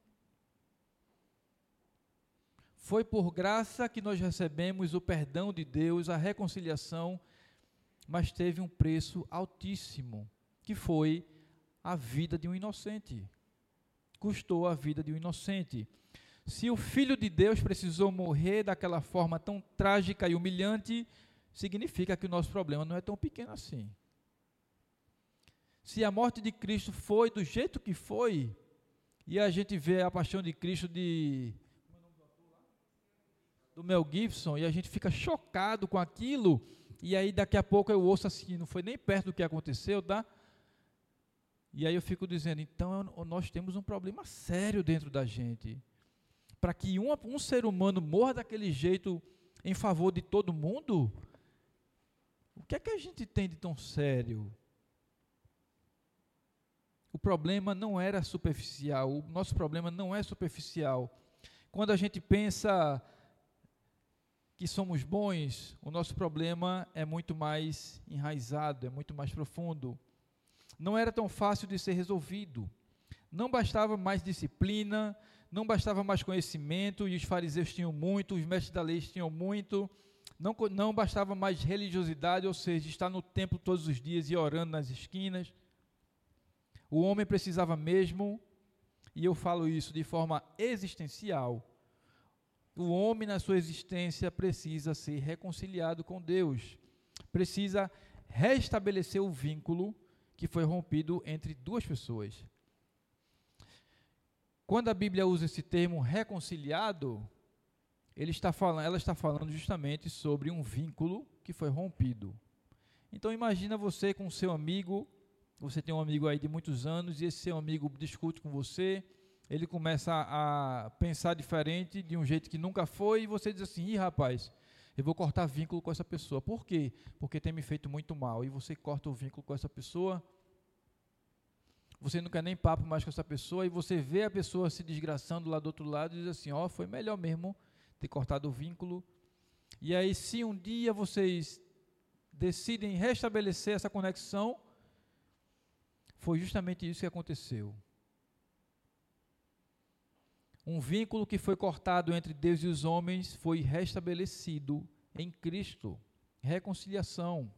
Foi por graça que nós recebemos o perdão de Deus, a reconciliação, mas teve um preço altíssimo, que foi a vida de um inocente. Custou a vida de um inocente. Se o Filho de Deus precisou morrer daquela forma tão trágica e humilhante, significa que o nosso problema não é tão pequeno assim. Se a morte de Cristo foi do jeito que foi, e a gente vê a paixão de Cristo de... do Mel Gibson, e a gente fica chocado com aquilo, e aí daqui a pouco eu ouço assim, não foi nem perto do que aconteceu, tá? E aí eu fico dizendo, então nós temos um problema sério dentro da gente. Para que um, um ser humano morra daquele jeito em favor de todo mundo, o que é que a gente tem de tão sério? O problema não era superficial, o nosso problema não é superficial. Quando a gente pensa que somos bons, o nosso problema é muito mais enraizado, é muito mais profundo. Não era tão fácil de ser resolvido. Não bastava mais disciplina, não bastava mais conhecimento, e os fariseus tinham muito, os mestres da lei tinham muito, não, não bastava mais religiosidade, ou seja, estar no templo todos os dias e orando nas esquinas. O homem precisava mesmo, e eu falo isso de forma existencial, o homem na sua existência precisa ser reconciliado com Deus, precisa restabelecer o vínculo que foi rompido entre duas pessoas. Quando a Bíblia usa esse termo reconciliado, ele está falando, ela está falando justamente sobre um vínculo que foi rompido. Então imagina você com o seu amigo, você tem um amigo aí de muitos anos, e esse seu amigo discute com você, ele começa a pensar diferente, de um jeito que nunca foi, e você diz assim, ih rapaz, Eu vou cortar vínculo com essa pessoa. Por quê? Porque tem me feito muito mal. E você corta o vínculo com essa pessoa, você não quer nem papo mais com essa pessoa, e você vê a pessoa se desgraçando lá do outro lado e diz assim, ó, oh, foi melhor mesmo ter cortado o vínculo. E aí, se um dia vocês decidem restabelecer essa conexão, foi justamente isso que aconteceu. Um vínculo que foi cortado entre Deus e os homens foi restabelecido em Cristo. Reconciliação.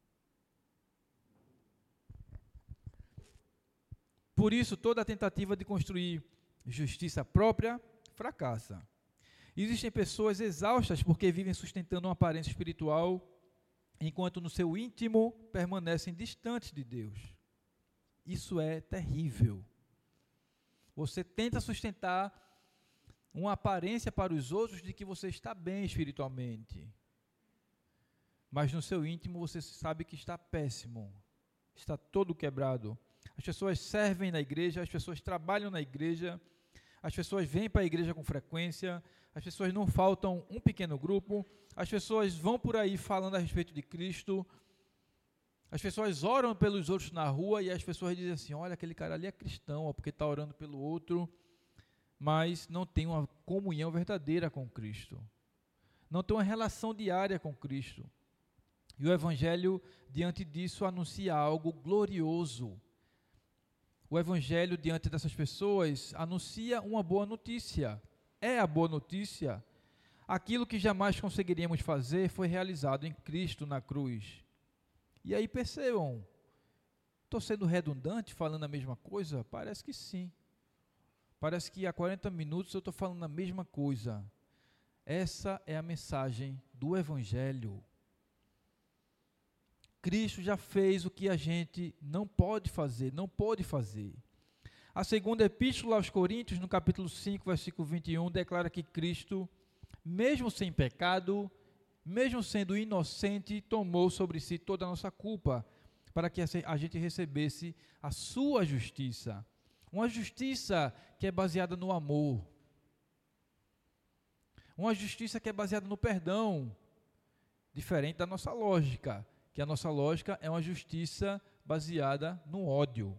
Por isso, toda tentativa de construir justiça própria fracassa. Existem pessoas exaustas porque vivem sustentando uma aparência espiritual, enquanto no seu íntimo permanecem distantes de Deus. Isso é terrível. Você tenta sustentar uma aparência para os outros de que você está bem espiritualmente, mas no seu íntimo você sabe que está péssimo, está todo quebrado. As pessoas servem na igreja, as pessoas trabalham na igreja, as pessoas vêm para a igreja com frequência, as pessoas não faltam um pequeno grupo, as pessoas vão por aí falando a respeito de Cristo, as pessoas oram pelos outros na rua e as pessoas dizem assim, olha, aquele cara ali é cristão, ó, porque está orando pelo outro, mas não tem uma comunhão verdadeira com Cristo, não tem uma relação diária com Cristo. E o Evangelho, diante disso, anuncia algo glorioso. O Evangelho, diante dessas pessoas, anuncia uma boa notícia. É a boa notícia. Aquilo que jamais conseguiríamos fazer foi realizado em Cristo na cruz. E aí percebam, estou sendo redundante, falando a mesma coisa? Parece que sim. Parece que há quarenta minutos eu estou falando a mesma coisa. Essa é a mensagem do Evangelho. Cristo já fez o que a gente não pode fazer, não pôde fazer. A segunda epístola aos Coríntios, no capítulo cinco, versículo vinte e um, declara que Cristo, mesmo sem pecado, mesmo sendo inocente, tomou sobre si toda a nossa culpa, para que a gente recebesse a sua justiça. Uma justiça que é baseada no amor. Uma justiça que é baseada no perdão, diferente da nossa lógica, que a nossa lógica é uma justiça baseada no ódio.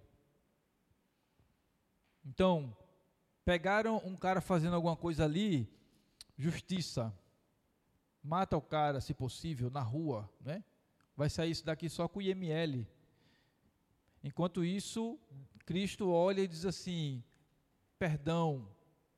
Então, pegaram um cara fazendo alguma coisa ali, justiça, mata o cara, se possível, na rua, né? Vai sair isso daqui só com o I M L. Enquanto isso, Cristo olha e diz assim, perdão,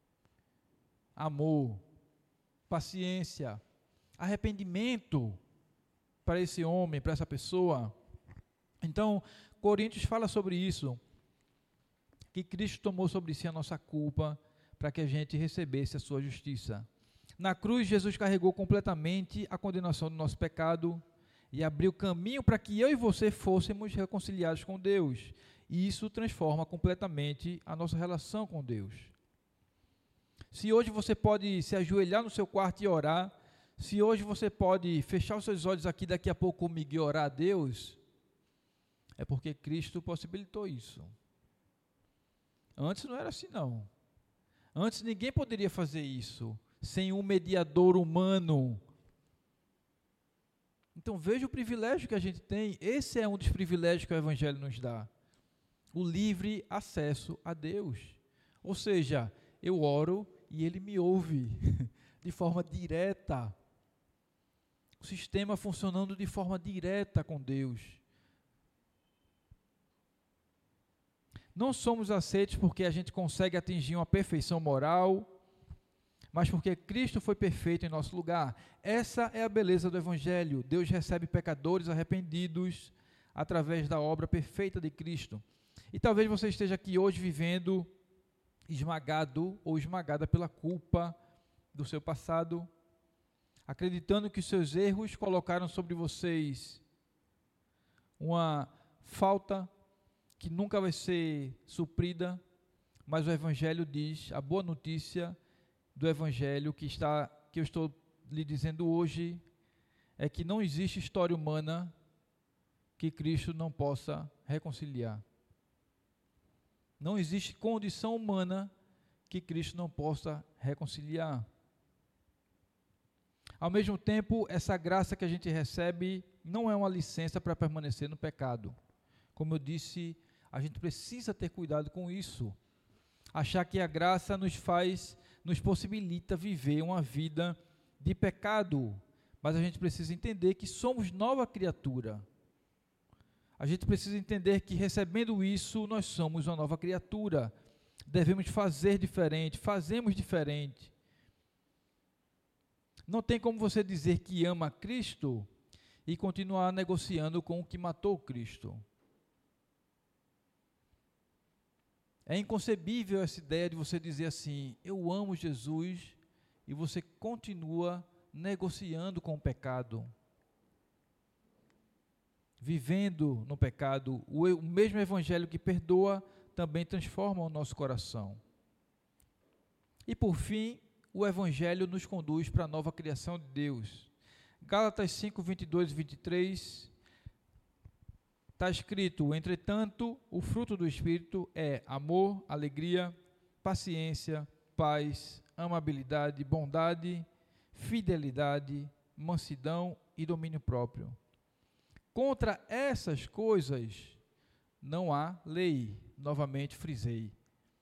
amor, paciência, arrependimento para esse homem, para essa pessoa. Então, Coríntios fala sobre isso, que Cristo tomou sobre si a nossa culpa para que a gente recebesse a sua justiça. Na cruz, Jesus carregou completamente a condenação do nosso pecado e abriu caminho para que eu e você fôssemos reconciliados com Deus. E isso transforma completamente a nossa relação com Deus. Se hoje você pode se ajoelhar no seu quarto e orar, se hoje você pode fechar os seus olhos aqui daqui a pouco comigo e orar a Deus, é porque Cristo possibilitou isso. Antes não era assim não. Antes ninguém poderia fazer isso sem um mediador humano. Então veja o privilégio que a gente tem. Esse é um dos privilégios que o Evangelho nos dá. O livre acesso a Deus. Ou seja, eu oro e Ele me ouve de forma direta. O sistema funcionando de forma direta com Deus. Não somos aceitos porque a gente consegue atingir uma perfeição moral, mas porque Cristo foi perfeito em nosso lugar. Essa é a beleza do Evangelho. Deus recebe pecadores arrependidos através da obra perfeita de Cristo. E talvez você esteja aqui hoje vivendo esmagado ou esmagada pela culpa do seu passado, acreditando que os seus erros colocaram sobre vocês uma falta que nunca vai ser suprida, mas o Evangelho diz, a boa notícia do Evangelho que, está, que eu estou lhe dizendo hoje, é que não existe história humana que Cristo não possa reconciliar. Não existe condição humana que Cristo não possa reconciliar. Ao mesmo tempo, essa graça que a gente recebe não é uma licença para permanecer no pecado. Como eu disse, a gente precisa ter cuidado com isso. Achar que a graça nos faz, nos possibilita viver uma vida de pecado. Mas a gente precisa entender que somos nova criatura. A gente precisa entender que recebendo isso, nós somos uma nova criatura. Devemos fazer diferente, fazemos diferente. Não tem como você dizer que ama Cristo e continuar negociando com o que matou Cristo. É inconcebível essa ideia de você dizer assim, eu amo Jesus, e você continua negociando com o pecado. Vivendo no pecado, o, o mesmo evangelho que perdoa também transforma o nosso coração. E por fim, o evangelho nos conduz para a nova criação de Deus. Gálatas cinco, vinte e dois e vinte e três, está escrito, entretanto, o fruto do Espírito é amor, alegria, paciência, paz, amabilidade, bondade, fidelidade, mansidão e domínio próprio. Contra essas coisas não há lei. Novamente frisei.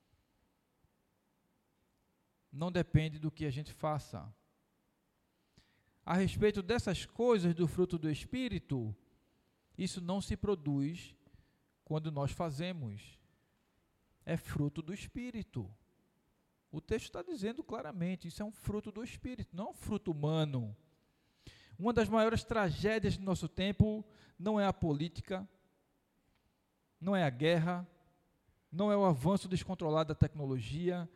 Não depende do que a gente faça. A respeito dessas coisas do fruto do Espírito, isso não se produz quando nós fazemos. É fruto do Espírito. O texto está dizendo claramente, isso é um fruto do Espírito, não é um fruto humano. Uma das maiores tragédias do nosso tempo não é a política, não é a guerra, não é o avanço descontrolado da tecnologia,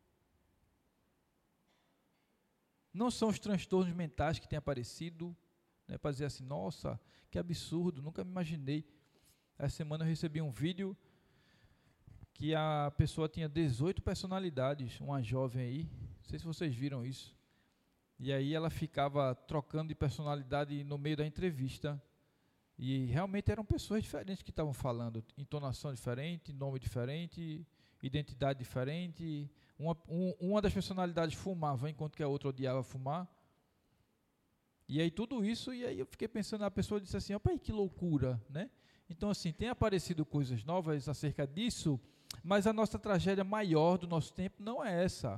não são os transtornos mentais que têm aparecido, né, para dizer assim, nossa, que absurdo, nunca me imaginei. Essa semana eu recebi um vídeo que a pessoa tinha dezoito personalidades, uma jovem aí, não sei se vocês viram isso, e aí ela ficava trocando de personalidade no meio da entrevista, e realmente eram pessoas diferentes que estavam falando, entonação diferente, nome diferente, identidade diferente, uma, um, uma das personalidades fumava, enquanto que a outra odiava fumar, e aí tudo isso, e aí eu fiquei pensando, a pessoa disse assim, opa, que loucura, né? Então assim, tem aparecido coisas novas acerca disso, mas a nossa tragédia maior do nosso tempo não é essa.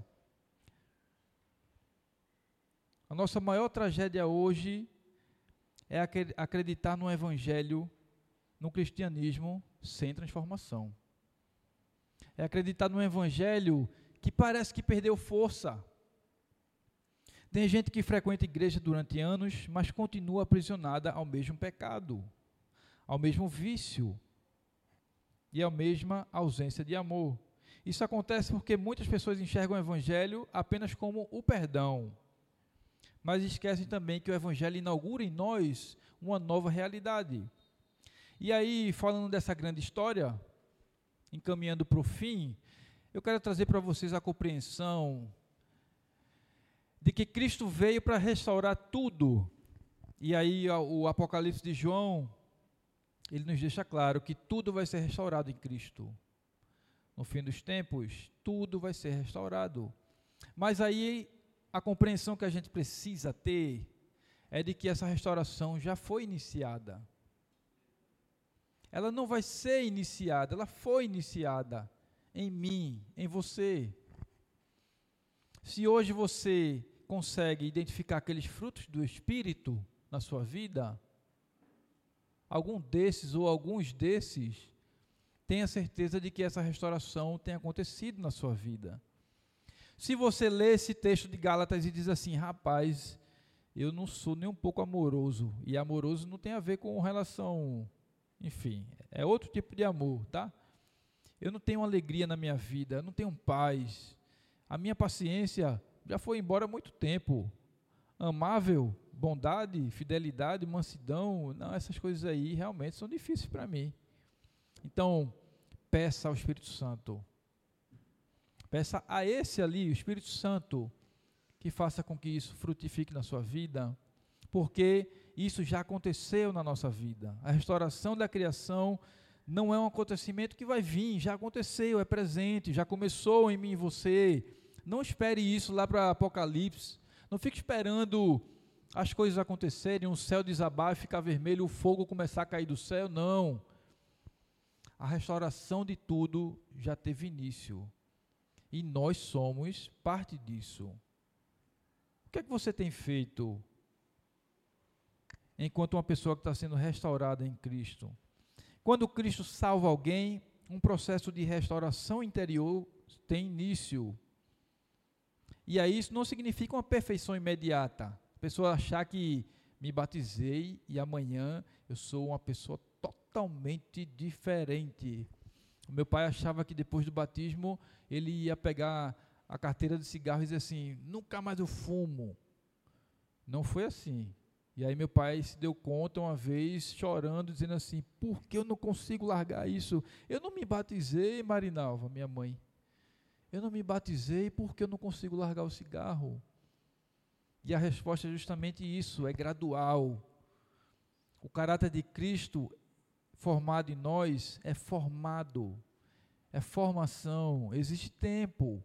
A nossa maior tragédia hoje é acreditar no evangelho, no cristianismo sem transformação. É acreditar no evangelho que parece que perdeu força. Tem gente que frequenta a igreja durante anos, mas continua aprisionada ao mesmo pecado, ao mesmo vício e à mesma ausência de amor. Isso acontece porque muitas pessoas enxergam o evangelho apenas como o perdão, mas esquecem também que o evangelho inaugura em nós uma nova realidade. E aí, falando dessa grande história, encaminhando para o fim, eu quero trazer para vocês a compreensão de que Cristo veio para restaurar tudo. E aí o Apocalipse de João, ele nos deixa claro que tudo vai ser restaurado em Cristo. No fim dos tempos, tudo vai ser restaurado. Mas aí a compreensão que a gente precisa ter é de que essa restauração já foi iniciada. Ela não vai ser iniciada, ela foi iniciada em mim, em você. Se hoje você consegue identificar aqueles frutos do Espírito na sua vida, algum desses ou alguns desses, tenha certeza de que essa restauração tem acontecido na sua vida. Se você lê esse texto de Gálatas e diz assim, rapaz, eu não sou nem um pouco amoroso, e amoroso não tem a ver com relação, enfim, é outro tipo de amor, tá? Eu não tenho alegria na minha vida, eu não tenho paz, a minha paciência já foi embora há muito tempo, amável, bondade, fidelidade, mansidão, não, essas coisas aí realmente são difíceis para mim. Então, peça ao Espírito Santo, peça a esse ali, o Espírito Santo, que faça com que isso frutifique na sua vida, porque isso já aconteceu na nossa vida. A restauração da criação não é um acontecimento que vai vir, já aconteceu, é presente, já começou em mim e você. Não espere isso lá para Apocalipse, não fique esperando as coisas acontecerem, o céu desabar e ficar vermelho, o fogo começar a cair do céu. Não. A restauração de tudo já teve início. E nós somos parte disso. O que é que você tem feito enquanto uma pessoa que está sendo restaurada em Cristo? Quando Cristo salva alguém, um processo de restauração interior tem início. E aí isso não significa uma perfeição imediata. A pessoa achar que me batizei e amanhã eu sou uma pessoa totalmente diferente. O meu pai achava que depois do batismo ele ia pegar a carteira de cigarro e dizer assim, nunca mais eu fumo. Não foi assim. E aí meu pai se deu conta uma vez, chorando, dizendo assim, por que eu não consigo largar isso? Eu não me batizei, Marinalva, minha mãe. Eu não me batizei porque eu não consigo largar o cigarro. E a resposta é justamente isso, é gradual. O caráter de Cristo formado em nós é formado, é formação, existe tempo.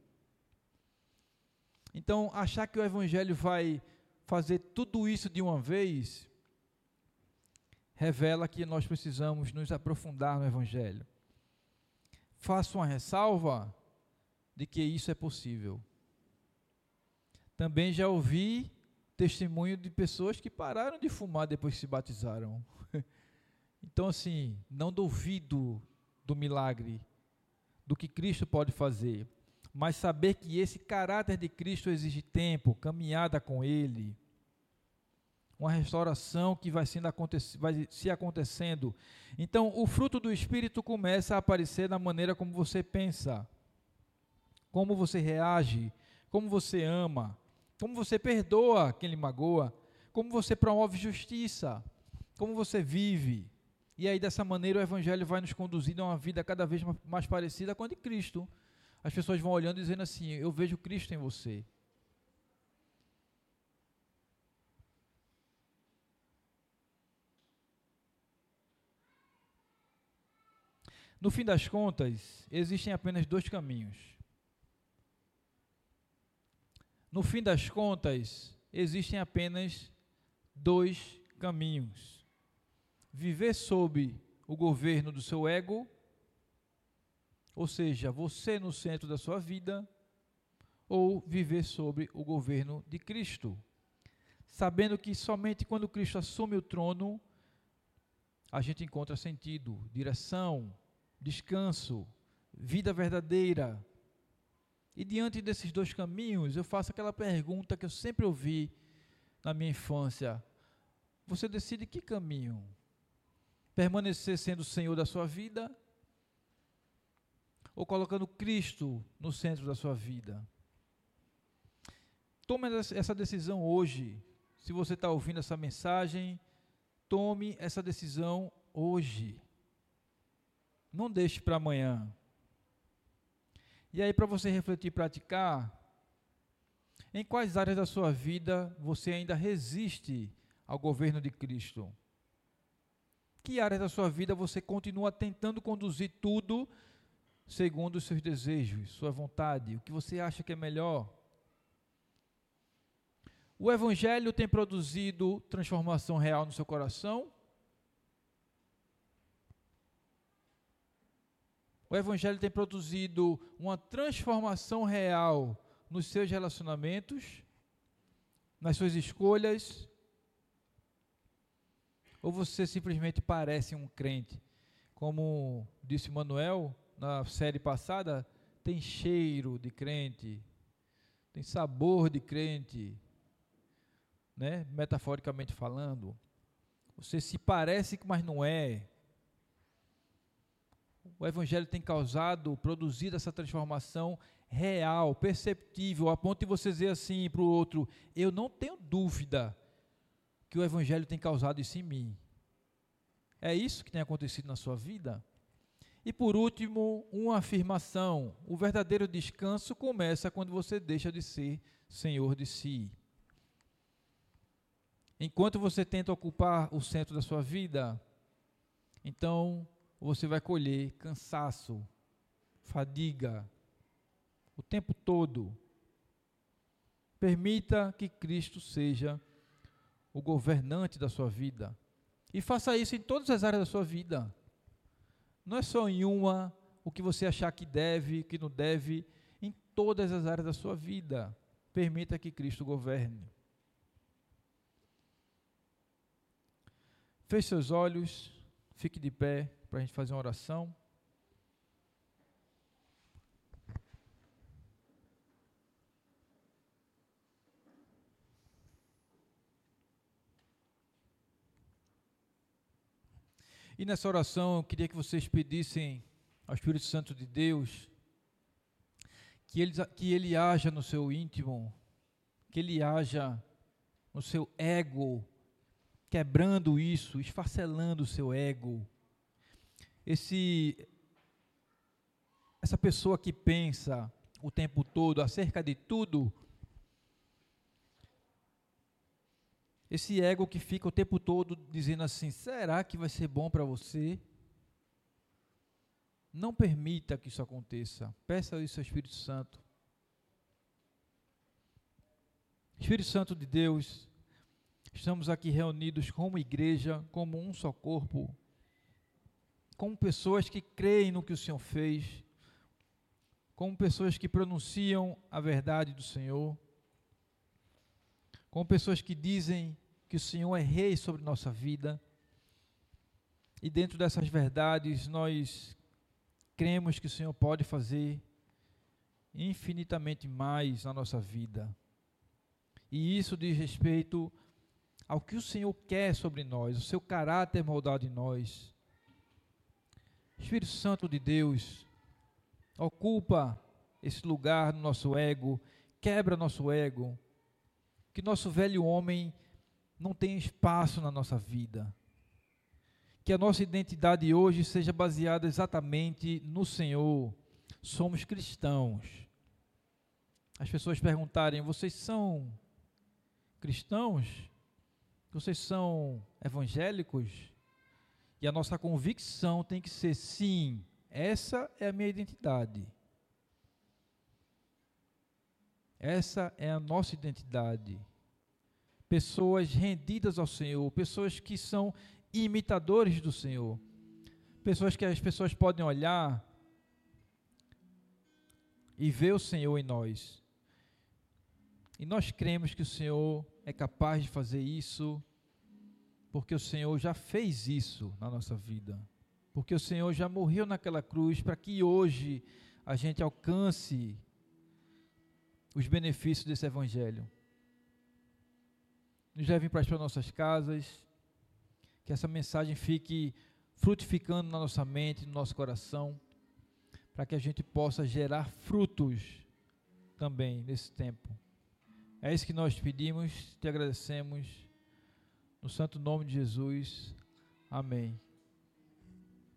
Então, achar que o Evangelho vai fazer tudo isso de uma vez, revela que nós precisamos nos aprofundar no Evangelho. Faço uma ressalva de que isso é possível. Também já ouvi testemunho de pessoas que pararam de fumar depois que se batizaram. Então, assim, não duvido do milagre, do que Cristo pode fazer, mas saber que esse caráter de Cristo exige tempo, caminhada com Ele, uma restauração que vai, sendo, vai se acontecendo. Então, o fruto do Espírito começa a aparecer na maneira como você pensa, como você reage, como você ama, como você perdoa quem lhe magoa, como você promove justiça, como você vive. E aí, dessa maneira, o Evangelho vai nos conduzindo a uma vida cada vez mais parecida com a de Cristo. As pessoas vão olhando e dizendo assim, eu vejo Cristo em você. No fim das contas, existem apenas dois caminhos. No fim das contas, existem apenas dois caminhos. Viver sob o governo do seu ego, ou seja, você no centro da sua vida, ou viver sob o governo de Cristo, sabendo que somente quando Cristo assume o trono, a gente encontra sentido, direção, descanso, vida verdadeira. E diante desses dois caminhos, eu faço aquela pergunta que eu sempre ouvi na minha infância: você decide que caminho? Permanecer sendo o Senhor da sua vida ou colocando Cristo no centro da sua vida? Tome essa decisão hoje. Se você está ouvindo essa mensagem, tome essa decisão hoje. Não deixe para amanhã. E aí, para você refletir e praticar, em quais áreas da sua vida você ainda resiste ao governo de Cristo? Que áreas da sua vida você continua tentando conduzir tudo segundo os seus desejos, sua vontade, o que você acha que é melhor? O Evangelho tem produzido transformação real no seu coração? O Evangelho tem produzido uma transformação real nos seus relacionamentos, nas suas escolhas? Ou você simplesmente parece um crente? Como disse Manuel na série passada, tem cheiro de crente, tem sabor de crente, né? Metaforicamente falando. Você se parece, mas não é. O Evangelho tem causado, produzido essa transformação real, perceptível, a ponto de você dizer assim para o outro: eu não tenho dúvida que o Evangelho tem causado isso em mim. É isso que tem acontecido na sua vida? E por último, uma afirmação: o verdadeiro descanso começa quando você deixa de ser senhor de si. Enquanto você tenta ocupar o centro da sua vida, então você vai colher cansaço, fadiga, o tempo todo. Permita que Cristo seja o governante da sua vida. E faça isso em todas as áreas da sua vida. Não é só em uma, o que você achar que deve, que não deve, em todas as áreas da sua vida. Permita que Cristo governe. Feche seus olhos, fique de pé para a gente fazer uma oração. E nessa oração eu queria que vocês pedissem ao Espírito Santo de Deus que ele, que ele haja no seu íntimo, que ele haja no seu ego, quebrando isso, esfacelando o seu ego. Esse, essa pessoa que pensa o tempo todo acerca de tudo, esse ego que fica o tempo todo dizendo assim, será que vai ser bom para você? Não permita que isso aconteça. Peça isso ao Espírito Santo. Espírito Santo de Deus, estamos aqui reunidos como igreja, como um só corpo, como pessoas que creem no que o Senhor fez, como pessoas que pronunciam a verdade do Senhor, como pessoas que dizem que o Senhor é rei sobre nossa vida, e dentro dessas verdades nós cremos que o Senhor pode fazer infinitamente mais na nossa vida. E isso diz respeito ao que o Senhor quer sobre nós, o seu caráter moldado em nós. Espírito Santo de Deus, ocupa esse lugar no nosso ego, quebra nosso ego, que nosso velho homem não tenha espaço na nossa vida. Que a nossa identidade hoje seja baseada exatamente no Senhor. Somos cristãos. As pessoas perguntarem, vocês são cristãos? Vocês são evangélicos? E a nossa convicção tem que ser, sim, essa é a minha identidade. Essa é a nossa identidade. Pessoas rendidas ao Senhor, pessoas que são imitadores do Senhor, pessoas que as pessoas podem olhar e ver o Senhor em nós. E nós cremos que o Senhor é capaz de fazer isso, porque o Senhor já fez isso na nossa vida, porque o Senhor já morreu naquela cruz para que hoje a gente alcance os benefícios desse evangelho. Nos levem para as nossas casas, que essa mensagem fique frutificando na nossa mente, no nosso coração, para que a gente possa gerar frutos também nesse tempo. É isso que nós pedimos, te agradecemos, no santo nome de Jesus, amém.